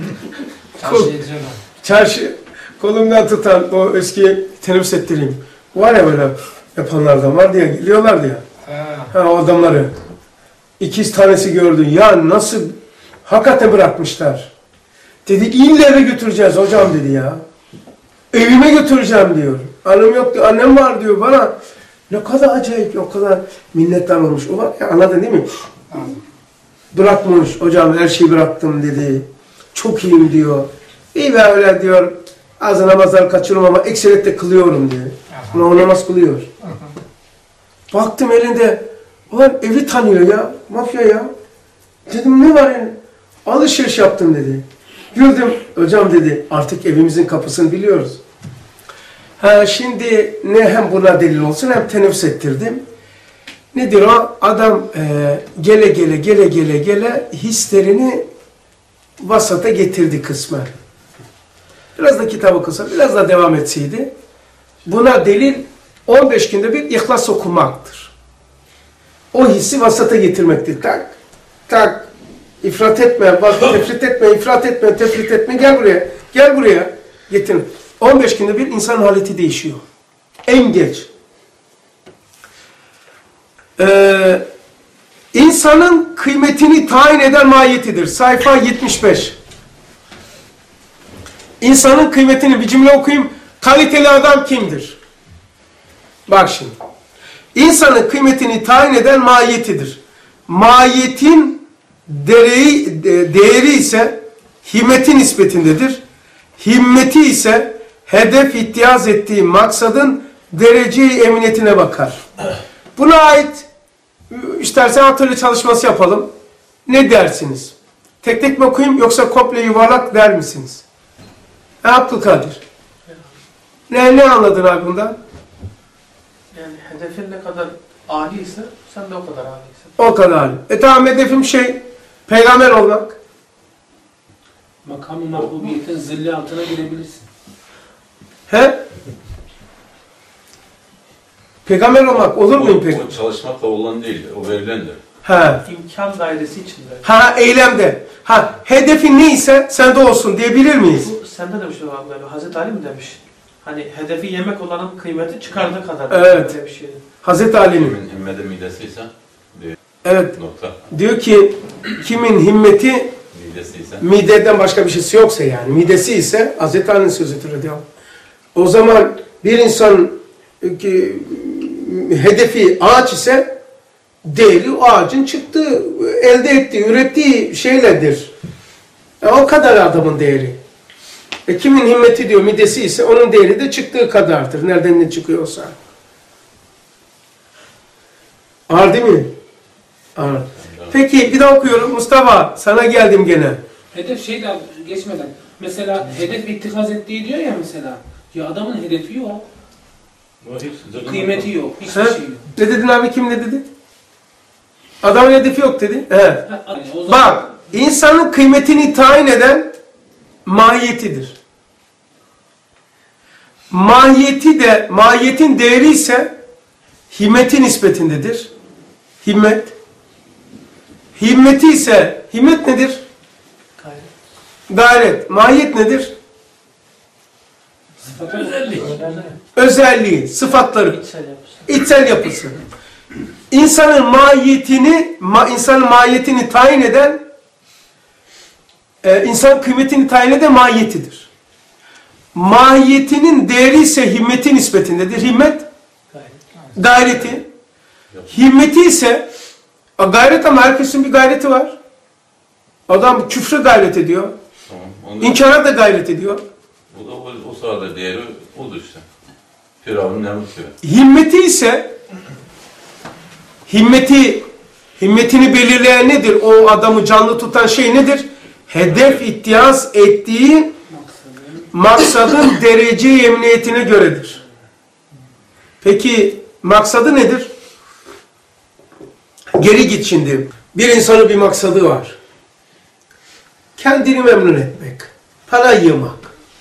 Çarşı kolumdan tutan o eski teneffüs ettireyim. Var ya böyle yapanlardan var diye geliyorlardı ya. Ha, o adamları. 2 tanesi gördün. Ya nasıl hakikaten bırakmışlar. Dedi ille eve götüreceğiz hocam dedi ya. Evime götüreceğim diyor. Annem yok diyor. Annem var diyor bana. Ne kadar acayip, o kadar minnettar olmuş. O var ya, anladın değil mi? Bırakmış. Hocam her şeyi bıraktım dedi. Çok iyiyim diyor. İyi be öyle diyor. Azı namazlar kaçırıyorum ama ekseriyette kılıyorum diyor. O namaz kılıyor. Baktım elinde. Ulan evi tanıyor ya. Mafya ya. Dedim ne var yani? Alışveriş yaptım dedi. Güldüm. Hocam dedi artık evimizin kapısını biliyoruz. Ha şimdi ne hem buna delil olsun hem teneffüs ettirdim. Nedir o? Adam gele hislerini vasata getirdi kısmen. Biraz da kitap okusa, biraz da devam etseydi. Buna delil 15 günde bir İhlas okumaktır. O hissi vasata getirmektir. Tak, tak, ifrat etme, tefrit etme, ifrat etme, tefrit etme, gel buraya, getir. 15 günde bir insan haleti değişiyor. En geç. İnsanın kıymetini tayin eden mahiyetidir. Sayfa 75. İnsanın kıymetini bir cümle okuyayım. Kaliteli adam kimdir? Bak şimdi. İnsanın kıymetini tayin eden mahiyetidir. Mahiyetin değeri ise himmeti nispetindedir. Himmeti ise hedef ihtiyaz ettiği maksadın derece-i eminiyetine bakar. Buna ait istersen atölye çalışması yapalım. Ne dersiniz? Tek tek mi okuyayım yoksa komple yuvarlak der misiniz? Abdülkadir. Ne anladın abi bundan? Yani hedefin ne kadar âli ise sen de o kadar âlisin. O kadar. Tamam, hedefim peygamber olmak. Makamı mahbubiyetin zilli altına girebilirsin. He? Peygamber olmak olur muyum peki? O çalışmakla olan değil, o verilendir. He. İmkan dairesi içinde. Ha, eylemde. Ha, hedefin neyse sende olsun diyebilir miyiz? Bu sende de bir şey var galiba. Hazreti Ali mi demiş? Hani hedefi yemek olanın kıymeti çıkardığı kadar. Evet. Böyle bir şey. Hazreti Ali'nin. Kimin himmeti midesiyse, Evet. nokta. Diyor ki kimin himmeti Midesiyse. mideden başka bir şeysi yoksa yani. Midesi ise Hazreti Ali'nin sözüdür diyor. O zaman bir insan hedefi ağaç ise değeri o ağacın çıktığı, elde ettiği, ürettiği şeylerdir. O kadar adamın değeri. Kimin himmeti diyor midesi ise onun değeri de çıktığı kadardır. Nereden ne çıkıyorsa. Ağır değil mi? Ağır. Peki bir daha okuyorum. Mustafa sana geldim gene. Hedef de geçmeden. Mesela hedef ittikaz ettiği diyor ya mesela. Ya adamın hedefi yok. Kıymeti yok. Hiçbir He? şey yok. Ne dedin abi, kim ne dedi? Adamın hedefi yok dedi. Evet. O zaman Bak, insanın kıymetini tayin eden mahiyetidir. Mahiyetin değeri ise himmeti nispetindedir. Himmet. Himmeti ise, himmet nedir? Gayret. Mahiyet nedir? Özellik. Özelliği, sıfatları, İçsel yapısı. içsel yapısı. İnsanın mahiyetini tayin eden, insan kıymetini tayin eden mahiyetidir. Mahiyetinin değeri ise himmeti nispetindedir. Himmet, gayreti. Himmeti ise, gayret ama herkesin bir gayreti var. Adam küfre gayret ediyor. Tamam. İnkara da gayret ediyor. Bu da o sırada değeri odur işte. Firavun'un Nemrut gibi. Himmeti ise, himmetini belirleyen nedir? O adamı canlı tutan şey nedir? Hedef ihtiyaz ettiği maksadın derece-i emniyetine göredir. Peki maksadı nedir? Geri git şimdi. Bir insanın bir maksadı var. Kendini memnun etmek. Para yığmak.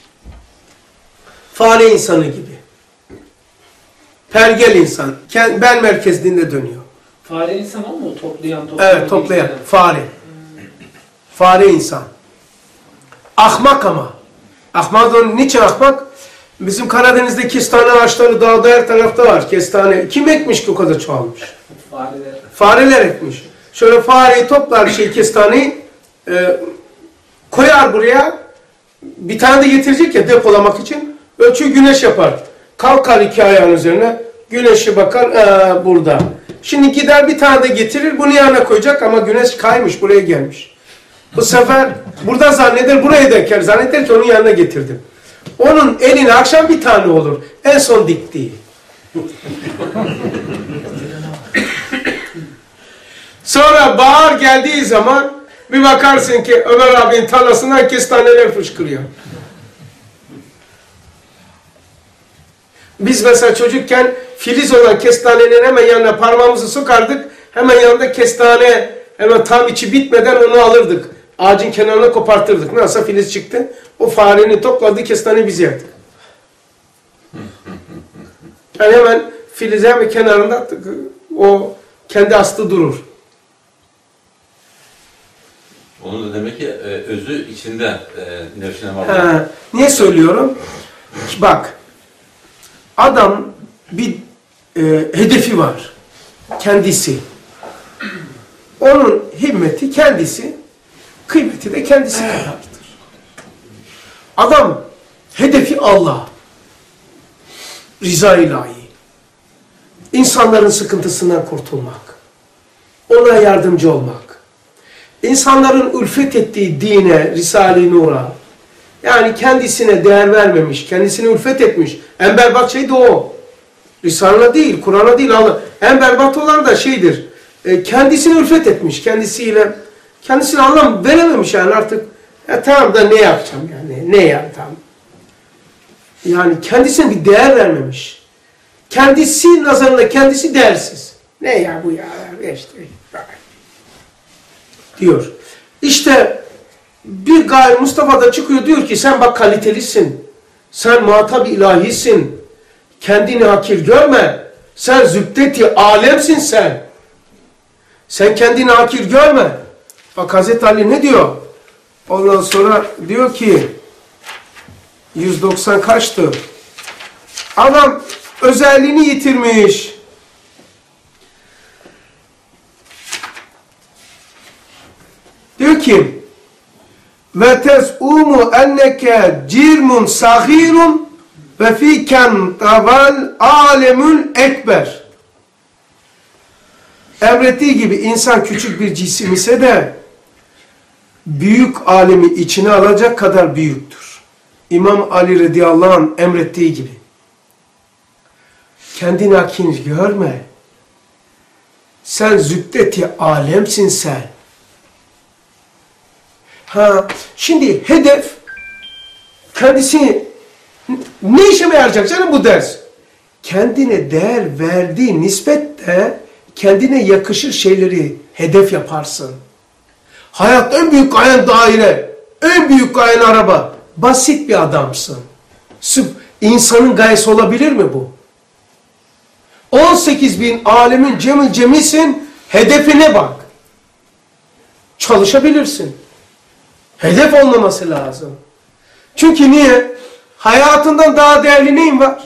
Fare insanı gibi. Pergel insan. Ben merkezliğinde dönüyor. fare insan o mu? Toplayan. Evet, toplayan. Fare. Fare insan. Ahmak ama. Ahmak niçin ahmak? Bizim Karadeniz'de kestane ağaçları dağda her tarafta var. Kestane. Kim ekmiş ki o kadar çoğalmış? Fareler. Fareler ekmiş. Şöyle fareyi toplar kestaneyi koyar buraya. Bir tane de getirecek ya depolamak için. Ölçüyü güneş yapar. Kalkar iki ayağın üzerine. Güneşe bakar burada. Şimdi gider bir tane de getirir. Bunu yanına koyacak ama güneş kaymış buraya gelmiş. Bu sefer burada zanneder buraya deker. Zanneder ki onun yanına getirdim. Onun eline akşam bir tane olur. En son diktiği. Sonra bahar geldiği zaman bir bakarsın ki Ömer abinin tarlasından kestaneler fışkırıyor. Biz mesela çocukken filiz olan kestanenin hemen yanına parmağımızı sokardık. Hemen yanında kestane, hemen tam içi bitmeden onu alırdık. Ağacın kenarına kopartırdık. Nasıl filiz çıktı? O farenin topladığı kestaneyi biz yerdik. Yani hemen filizi hemen kenarında attık. O kendi aslı durur. Onun da demek ki özü içinde nefsine var. Niye söylüyorum? Bak, adam bir hedefi var. kendisi. Onun himmeti kendisi, kıymeti de kendisi kadardır. Adam hedefi Allah. Rıza ilahi. İnsanların sıkıntısından kurtulmak. Ona yardımcı olmak. İnsanların ülfet ettiği dine, Risale-i Nur'a, yani kendisine değer vermemiş, kendisine ülfet etmiş. En berbat şey de o. Risale'e değil, Kur'an'a değil. En berbat olan da şeydir. Kendisine ülfet etmiş. Kendisine anlam verememiş yani artık. Tamam da ne yapacağım yani? Ne yani tamam. Yani kendisine bir değer vermemiş. Kendisi nazarında kendisi değersiz. Ne ya bu ya? İşte diyor. İşte bir gayr Mustafa da çıkıyor diyor ki sen bak kalitelisin. Sen muhatap ilahisin. Kendini hakir görme. Sen zübdeti alemsin sen. Sen kendini hakir görme. Bak Hazreti Ali ne diyor? Ondan sonra diyor ki 190 kaçtı? Adam özelliğini yitirmiş. Diyor ki ve tez'umu enneke cirmun sahirun ve fiken taval alemül ekber. Emrettiği gibi insan küçük bir cisim ise de büyük alemi içine alacak kadar büyüktür. İmam Ali radıyallahu anh emrettiği gibi. Kendini hakir görme. Sen zübdeti alemsin sen. Şimdi hedef kendisi ne işime yarayacak canım bu ders? Kendine değer verdiği nispetle kendine yakışır şeyleri hedef yaparsın. Hayatta en büyük gayen daire, en büyük gayen araba. Basit bir adamsın. İnsanın gayesi olabilir mi bu? 18.000 alemin cemisin, hedefine bak. Çalışabilirsin. Hedef olmaması lazım. Çünkü niye? Hayatından daha değerli neyin var?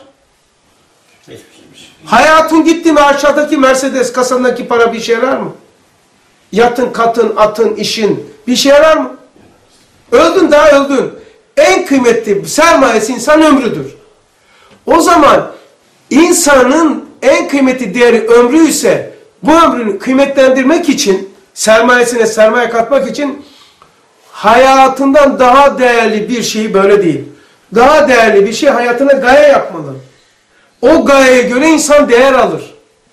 Hayatın gitti mi aşağıdaki Mercedes kasandaki para bir şey yarar mı? Yatın, katın, atın, işin bir şey yarar mı? Öldün daha öldün. En kıymetli sermayesi insan ömrüdür. O zaman insanın en kıymetli değeri ömrü ise bu ömrünü kıymetlendirmek için, sermayesine sermaye katmak için hayatından daha değerli bir şey böyle değil. Daha değerli bir şey hayatına gaye yapmalı. O gayeye göre insan değer alır.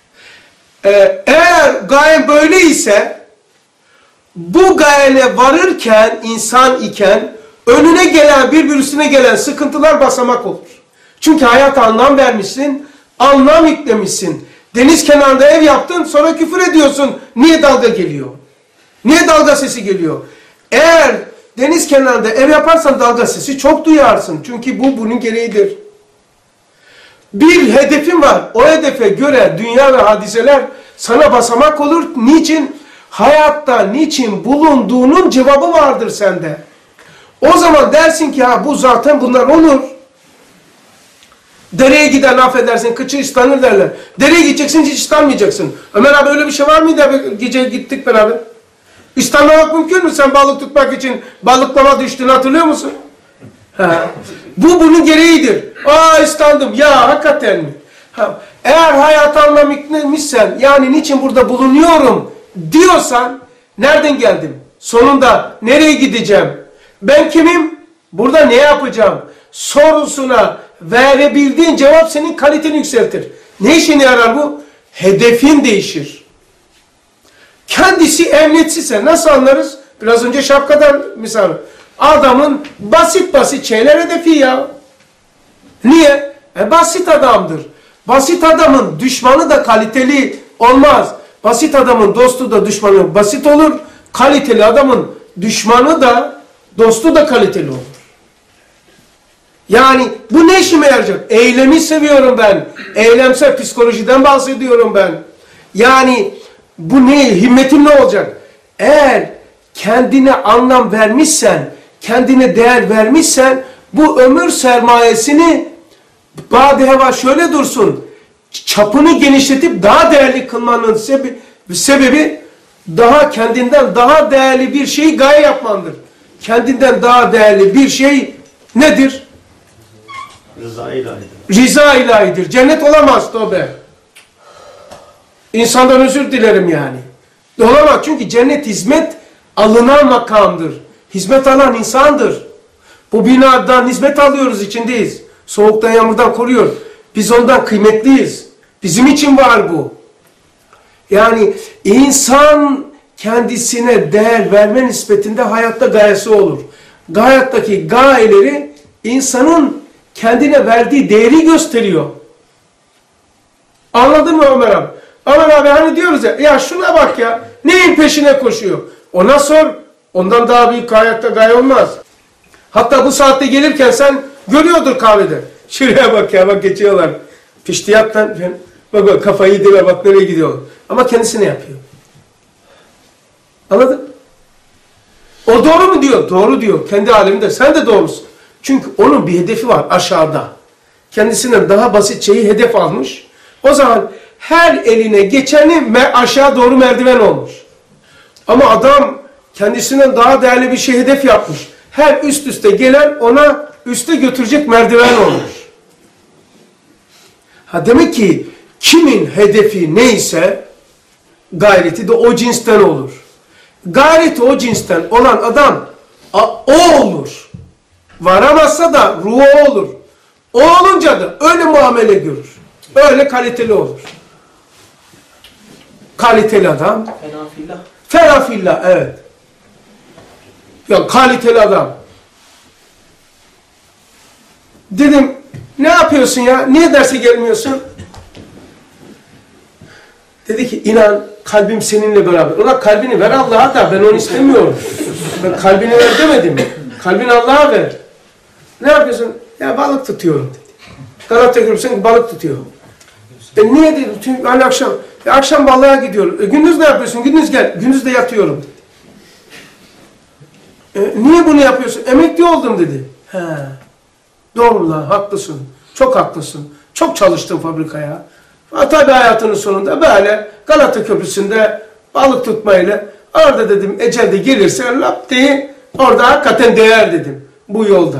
Eğer gaye böyle ise bu gayene varırken, insan iken önüne gelen, bir üstüne gelen sıkıntılar basamak olur. Çünkü hayata anlam vermişsin, anlam yüklemişsin. Deniz kenarında ev yaptın, sonra küfür ediyorsun. Niye dalga geliyor? Niye dalga sesi geliyor? Eğer deniz kenarında ev yaparsan dalga sesi çok duyarsın. Çünkü bu bunun gereğidir. Bir hedefin var. O hedefe göre dünya ve hadiseler sana basamak olur. Niçin? Hayatta niçin bulunduğunun cevabı vardır sende. O zaman dersin ki ha bu zaten bunlar olur. Dereye giden affedersin kıçı ıslanır derler. Dereye gideceksin hiç ıslanmayacaksın. Ömer abi öyle bir şey var mıydı abi? Gece gittik beraber. İslanmamak mümkün mü? Sen balık tutmak için balıklama düştüğünü hatırlıyor musun? Bu bunun gereğidir. İslandım. Ya hakikaten mi? Eğer hayata anlam yüklemişsen yani niçin burada bulunuyorum diyorsan nereden geldim? Sonunda nereye gideceğim? Ben kimim? Burada ne yapacağım? Sorusuna verebildiğin cevap senin kaliteni yükseltir. Ne işine yarar bu? Hedefin değişir. Kendisi emniyetsizse nasıl anlarız? Biraz önce şapkadan misal. Adamın basit şeyler hedefi ya. Niye? Basit adamdır. Basit adamın düşmanı da kaliteli olmaz. Basit adamın dostu da düşmanı basit olur. Kaliteli adamın düşmanı da dostu da kaliteli olur. Yani bu ne işime yarayacak? Eylemi seviyorum ben. Eylemsel psikolojiden bahsediyorum ben. Yani bu ne? Himmetin ne olacak? Eğer kendine anlam vermişsen, kendine değer vermişsen bu ömür sermayesini bade heva şöyle dursun. çapını genişletip daha değerli kılmanın sebebi daha kendinden daha değerli bir şeyi gaye yapmandır. Kendinden daha değerli bir şey nedir? Rıza ilahidir. Rıza ilahidir. Cennet olamaz tövbe. İnsandan özür dilerim yani. Olamaz çünkü cennet hizmet alınan makamdır. Hizmet alan insandır. Bu binadan hizmet alıyoruz, içindeyiz. Soğuktan yağmurdan koruyor. Biz ondan kıymetliyiz. Bizim için var bu. Yani insan kendisine değer verme nispetinde hayatta gayesi olur. Hayattaki gayeleri insanın kendine verdiği değeri gösteriyor. Anladın mı Ömer abi? Ömer abi hani diyoruz ya şuna bak ya, neyin peşine koşuyor? Ona sor, ondan daha büyük hayatta gaye olmaz. Hatta bu saatte gelirken sen görüyordur kahvede. Şuraya bak ya, bak geçiyorlar. Piştiyattan, bak kafayı yediler, bak nereye gidiyor. Ama kendisi ne yapıyor? Anladın? O doğru mu diyor? Doğru diyor. Kendi aleminde. Sen de doğrusun. Çünkü onun bir hedefi var aşağıda. Kendisinden daha basit şeyi hedef almış. O zaman her eline geçeni aşağı doğru merdiven olmuş. Ama adam kendisinden daha değerli bir şey hedef yapmış. Her üst üste gelen ona üste götürecek merdiven olmuş. Ha demek ki kimin hedefi neyse gayreti de o cinsten olur. Gayreti o cinsten olan adam o olur. Varamazsa da ruhu olur. O olunca da öyle muamele görür. Öyle kaliteli olur. Kaliteli adam. Fena fillah. Fena fillah, evet. Ya kaliteli adam. Dedim ne yapıyorsun ya? Niye derse gelmiyorsun? Dedi ki inan kalbim seninle beraber. Ulan kalbini ver Allah'a da, ben onu istemiyorum. Ben kalbini ver demedim. Kalbini Allah'a ver. Ne yapıyorsun? Ya balık tutuyorum dedi. Galata Köprüsü'nde balık tutuyor. Niye dedi? Hani akşam. Akşam balığa gidiyorum. Gündüz ne yapıyorsun? Gündüz gel. Gündüz de yatıyorum dedi. Niye bunu yapıyorsun? Emekli oldum dedi. He. Doğru lan, haklısın. Çok haklısın. Çok çalıştım fabrikaya. Tabii hayatının sonunda böyle Galata Köprüsü'nde balık tutmayla orada dedim ecelde gelirse lap diye orada hakikaten değer dedim. Bu yolda.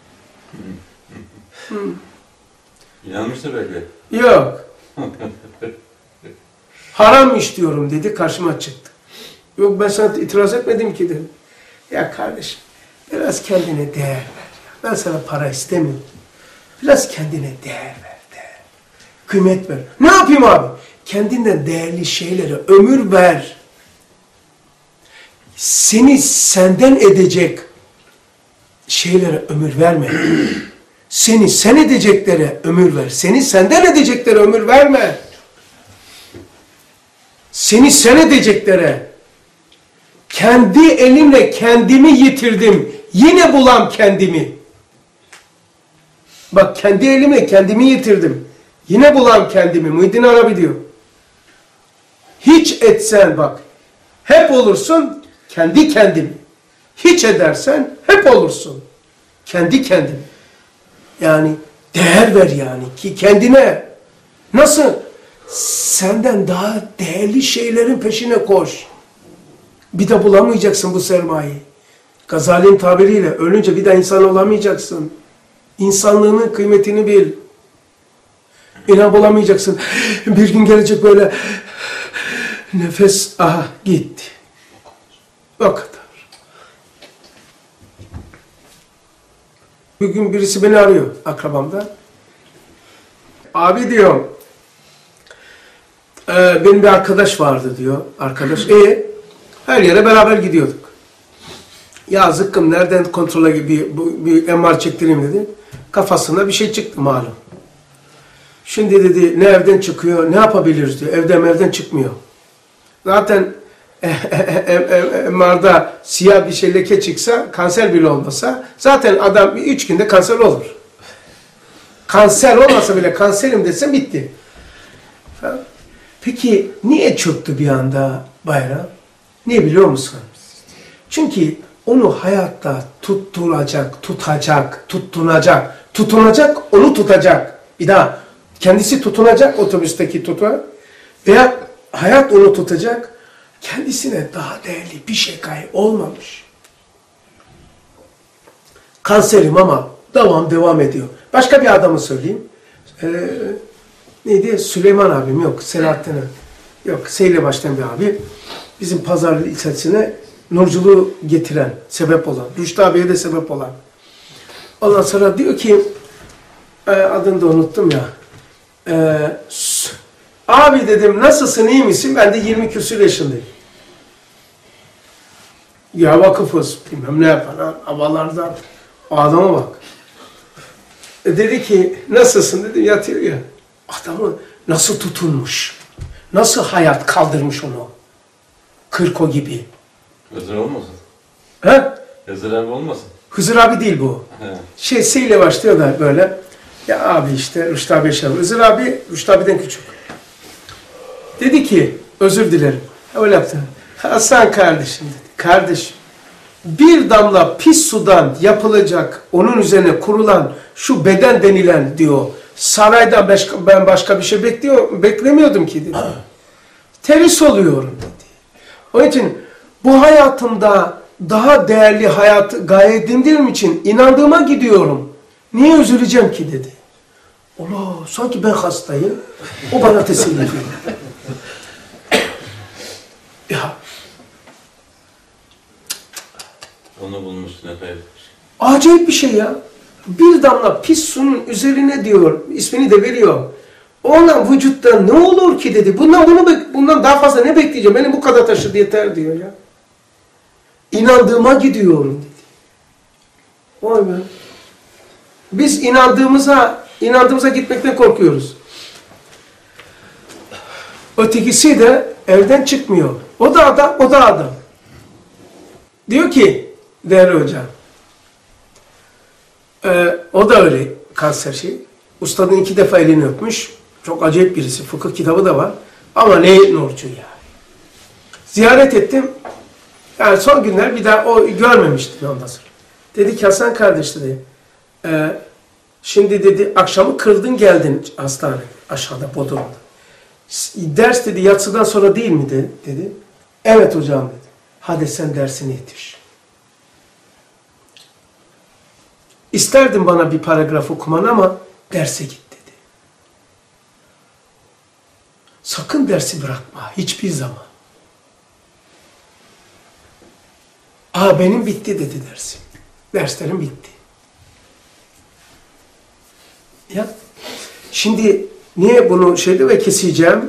İnanmıştır belki. Yok. Harammış diyorum dedi, karşıma çıktı. Yok ben sana itiraz etmedim ki dedim. Ya kardeşim biraz kendine değer ver. Ben sana para istemiyorum. Biraz kendine değer ver. Kıymet ver. Ne yapayım abi? Kendinden değerli şeylere ömür ver. Seni senden edecek şeylere ömür verme. Seni sen edeceklere ömür ver. Seni senden edeceklere ömür verme. Seni sen edeceklere. Kendi elimle kendimi yitirdim. Yine bulam kendimi. Bak kendi elimle kendimi yitirdim. Yine bulam kendimi. Muhyiddin Arabi diyor. Hiç etsen bak. Hep olursun kendi kendimi. Hiç edersen hep olursun. Kendi kendimi. Yani değer ver yani ki kendine. Nasıl? Senden daha değerli şeylerin peşine koş. Bir de bulamayacaksın bu sermayeyi. Gazali'nin tabiriyle ölünce bir daha insan olamayacaksın. İnsanlığının kıymetini bil. İnan bulamayacaksın. Bir gün gelecek böyle nefes aha gitti. O kadar. Bir gün birisi beni arıyor akrabamda. Abi diyor benim bir arkadaş vardı diyor. Arkadaş her yere beraber gidiyorduk. Ya zıkkım nereden kontrola gibi bir MR çektireyim dedi. Kafasına bir şey çıktı malum. Şimdi dedi ne evden çıkıyor, ne yapabiliriz diyor. Evden çıkmıyor. Zaten MR'da siyah bir şey leke çıksa, kanser bile olmasa zaten adam 3 günde kanser olur. Kanser olmasa bile kanserim desem bitti. Peki niye çöktü bir anda bayram? Niye biliyor musun? Çünkü onu hayatta tutunacak, onu tutacak. Bir daha Kendisi tutunacak otobüsteki tutuğa veya hayat onu tutacak. Kendisine daha değerli bir şey olmamış. Kanserim ama devam ediyor. Başka bir adamı söyleyeyim. Neydi? Süleyman abim yok. Selahattin abi. Yok. S ile başlayan bir abi. Bizim Pazarlı ilçesine nurculuğu getiren, sebep olan. Rüştü abiye de sebep olan. Ondan sonra diyor ki adını da unuttum ya. Abi dedim nasılsın, iyi misin? Ben de 20 küsur yaşındayım. Ya vakıfız, bilmem ne yapan havalardan. O adama bak. Dedi ki nasılsın dedim, yatıyor ya. Adamı nasıl tutunmuş. Nasıl hayat kaldırmış onu. Kırko gibi. Hızır olmasın? He? Hızır abi olmasın? Hızır abi değil bu. He. S ile başlıyor da böyle. Ya abi işte Rüştü abi yaşadı. Hızır abi Rüştü abiden küçük. Dedi ki özür dilerim. Öyle yaptı. Hasan kardeşim dedi. Kardeşim bir damla pis sudan yapılacak, onun üzerine kurulan şu beden denilen diyor. Saraydan ben başka bir şey beklemiyordum ki dedi. Teris oluyorum dedi. Onun için bu hayatımda daha değerli hayatı gaye edindiğim için inandığıma gidiyorum. Niye üzüleceğim ki dedi. Allah, sanki ben hastayım. O bana teselli ediyor. Ya. Onu bulmuşsun efendim. Acayip bir şey ya. Bir damla pis suyun üzerine diyor, ismini de veriyor. Ondan vücutta ne olur ki dedi. Bundan daha fazla ne bekleyeceğim? Benim bu kadar taşıdı yeter diyor ya. İnandığıma gidiyorum dedi. Vay be. Biz inandığımıza gitmekten korkuyoruz. Ötekisi de evden çıkmıyor. O da adam. Diyor ki değerli hocam, o da öyle kanser şey. Ustadın 2 defa elini öpmüş. Çok acayip birisi. Fıkıh kitabı da var. Ama ne nurcu ya. Ziyaret ettim. Yani son günler bir daha o görmemişti ondan sonra. Dedi ki Hasan kardeş dedi. Şimdi dedi akşamı kırdın geldin hastane. Aşağıda Bodrum'da. Ders dedi yatsıdan sonra değil mi dedi. Evet hocam dedi. Hadi sen dersine yetiş. İsterdim bana bir paragraf okuman ama derse git dedi. Sakın dersi bırakma. Hiçbir zaman. Benim bitti dedi dersim. Derslerim bitti. Ya. Şimdi niye bunu ve keseceğim?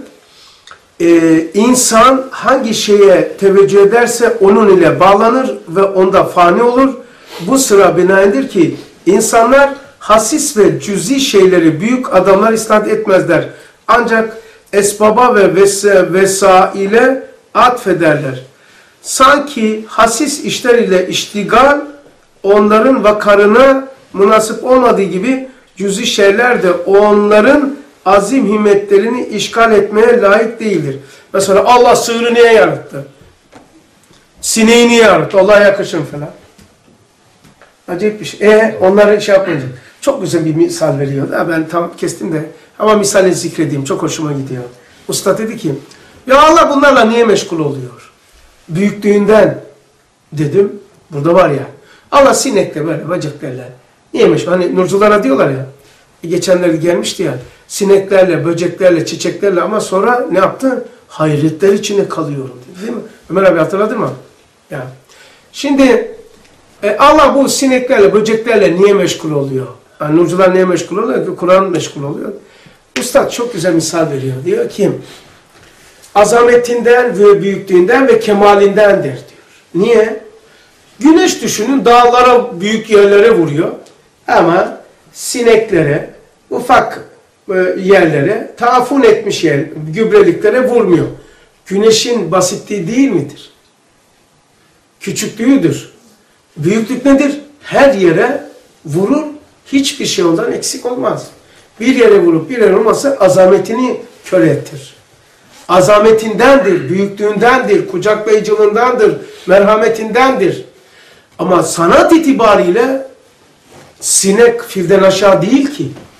İnsan hangi şeye teveccüh ederse onun ile bağlanır ve onda fani olur. Bu sıra binaendir ki insanlar hasis ve cüzi şeyleri büyük adamlar isnat etmezler. Ancak esbaba ve vesaile atfederler. Sanki hasis işler ile iştigal onların vakarına münasip olmadığı gibi cüzi şeyler de onların azim himmetlerini işgal etmeye layık değildir. Mesela Allah sığırı niye yarattı? Sineği niye yarattı? Allah'a yakışır falan. Acayip bir şey. Onları şey yapmayacak. Çok güzel bir misal veriyor. Ben tam kestim de ama misali zikredeyim. Çok hoşuma gidiyor. Usta dedi ki ya Allah bunlarla niye meşgul oluyor? Büyüklüğünden dedim. Burada var ya. Allah sinekle böyle böceklerle. Niye meşgul? Hani nurculara diyorlar ya. Geçenlerde gelmişti ya. Sineklerle, böceklerle, çiçeklerle ama sonra ne yaptı? Hayretler içine kalıyorum dedi. Değil mi? Ömer abi hatırladın mı? Ya. Şimdi Allah bu sineklerle, böceklerle niye meşgul oluyor? Yani nurcular niye meşgul oluyor? Kur'an meşgul oluyor. Üstad çok güzel misal veriyor. Diyor ki azametinden ve büyüklüğünden ve kemalindendir diyor. Niye? Güneş düşünün dağlara, büyük yerlere vuruyor. Ama sineklere, ufak yerlere, taafun etmiş gübreliklere vurmuyor. Güneşin basitliği değil midir? Küçüklüğüdür. Büyüklük nedir? Her yere vurur, hiçbir şey ondan eksik olmaz. Bir yere vurup bir yere olmazsa azametini köle ettir. Azametindendir, büyüklüğündendir, kucaklayıcılığındandır, merhametindendir. Ama sanat itibariyle sinek filden aşağı değil ki.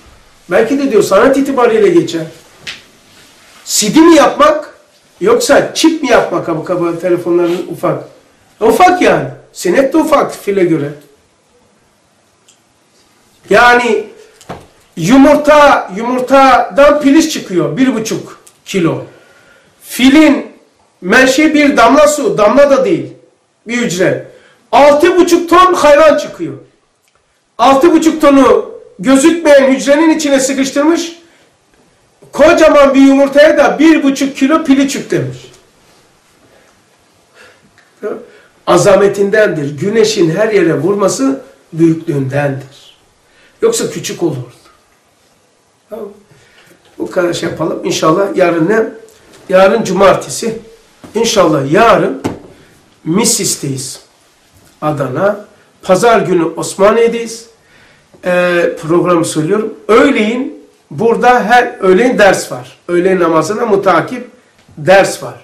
Belki de diyor sanat itibariyle geçer. CD mi yapmak yoksa çip mi yapmak kabı telefonların ufak? Ufak yani. Sinek de ufak file göre. Yani yumurtadan piliç çıkıyor 1,5 kilo. Filin menşei bir damla su, damla da değil. Bir hücre. 6,5 ton hayvan çıkıyor. 6,5 tonu gözükmeyen hücrenin içine sıkıştırmış. Kocaman bir yumurtaya da 1,5 kilo piliç yüklemiş. Azametindendir. Güneşin her yere vurması büyüklüğündendir. Yoksa küçük olurdu. Tamam. Bu kadar şey yapalım. İnşallah yarın ne? Yarın cumartesi. İnşallah yarın Misis'teyiz. Adana. Pazar günü Osmaniye'deyiz. Programı söylüyorum. Öğleyin burada her öğleyin ders var. Öğleyin namazına mutakip ders var.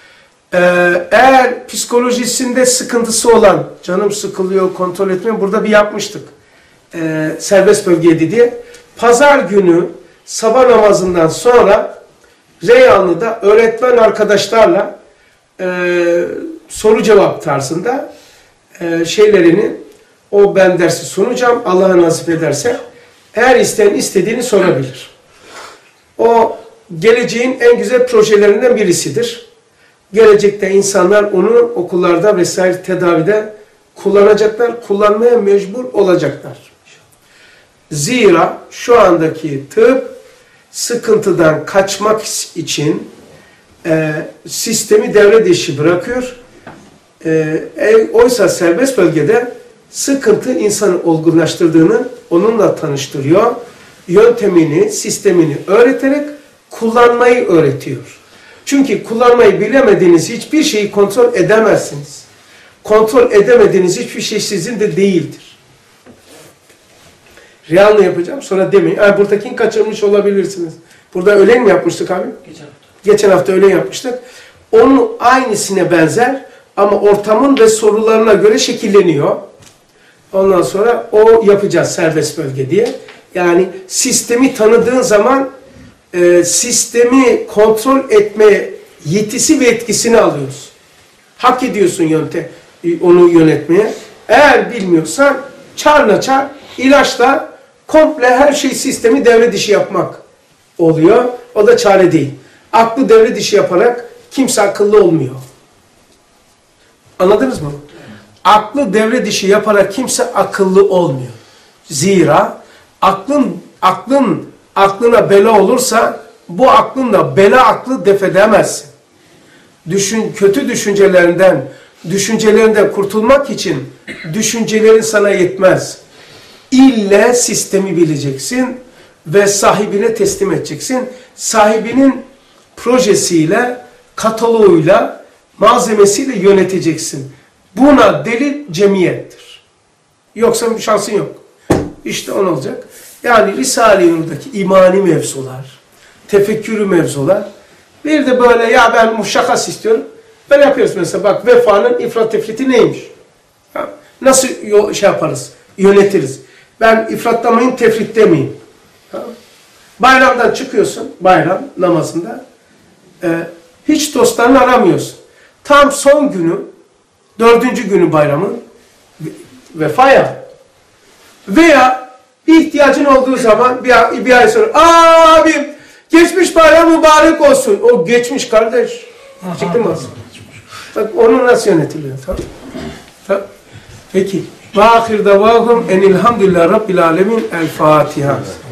Eğer psikolojisinde sıkıntısı olan, canım sıkılıyor, kontrol etmiyor, burada bir yapmıştık. Serbest bölgeydi diye. Pazar günü sabah namazından sonra Reyhanlı'da öğretmen arkadaşlarla soru cevap tarzında ben dersi sunacağım. Allah'a nasip ederse eğer isteyen istediğini sorabilir. O geleceğin en güzel projelerinden birisidir. Gelecekte insanlar onu okullarda vesaire tedavide kullanacaklar, kullanmaya mecbur olacaklar. Zira şu andaki tıp sıkıntıdan kaçmak için sistemi devre dışı bırakıyor. Oysa serbest bölgede sıkıntı insanı olgunlaştırdığını onunla tanıştırıyor. Yöntemini, sistemini öğreterek kullanmayı öğretiyor. Çünkü kullanmayı bilemediğiniz hiçbir şeyi kontrol edemezsiniz. Kontrol edemediğiniz hiçbir şey sizin de değildir. Real'ını yapacağım sonra demeyin. Buradakini kaçırmış olabilirsiniz. Burada öğlen mi yapmıştık abi? Geçen hafta öğlen yapmıştık. Onun aynısına benzer ama ortamın ve sorularına göre şekilleniyor. Ondan sonra o yapacağız serbest bölge diye. Yani sistemi tanıdığın zaman sistemi kontrol etme yetisi ve etkisini alıyorsun. Hak ediyorsun onu yönetmeye. Eğer bilmiyorsan çar ilaçla komple her şey sistemi devre dışı yapmak oluyor. O da çare değil. Aklı devre dışı yaparak kimse akıllı olmuyor. Anladınız mı? Aklı devre dışı yaparak kimse akıllı olmuyor. Zira aklına bela olursa bu aklınla bela aklı def edemezsin. Kötü düşüncelerinden kurtulmak için düşüncelerin sana yetmez. İlle sistemi bileceksin ve sahibine teslim edeceksin. Sahibinin projesiyle, kataloğuyla, malzemesiyle yöneteceksin. Buna delil cemiyettir. Yoksa bir şansın yok. İşte on olacak. Yani Risale-i Nur'daki imani mevzular, tefekkürü mevzular. Bir de böyle ben muşakas istiyorum. Böyle yapıyoruz mesela. Bak vefanın ifrat tefriti neymiş? Nasıl yaparız? Yönetiriz. Ben ifratlamayayım, tefrit demeyeyim. Bayramdan çıkıyorsun, bayram namazında. Hiç dostlarını aramıyorsun. Tam son günü, 4. günü bayramın vefaya veya bir ihtiyacın olduğu zaman bir ay sonra abim geçmiş bayram mübarek olsun. O geçmiş kardeş. Çıktı mı? Bak onu nasıl yönetiliyor? Tamam. Peki. Ve ahir davahum enilhamdülillah rabbil alemin. El Fatiha.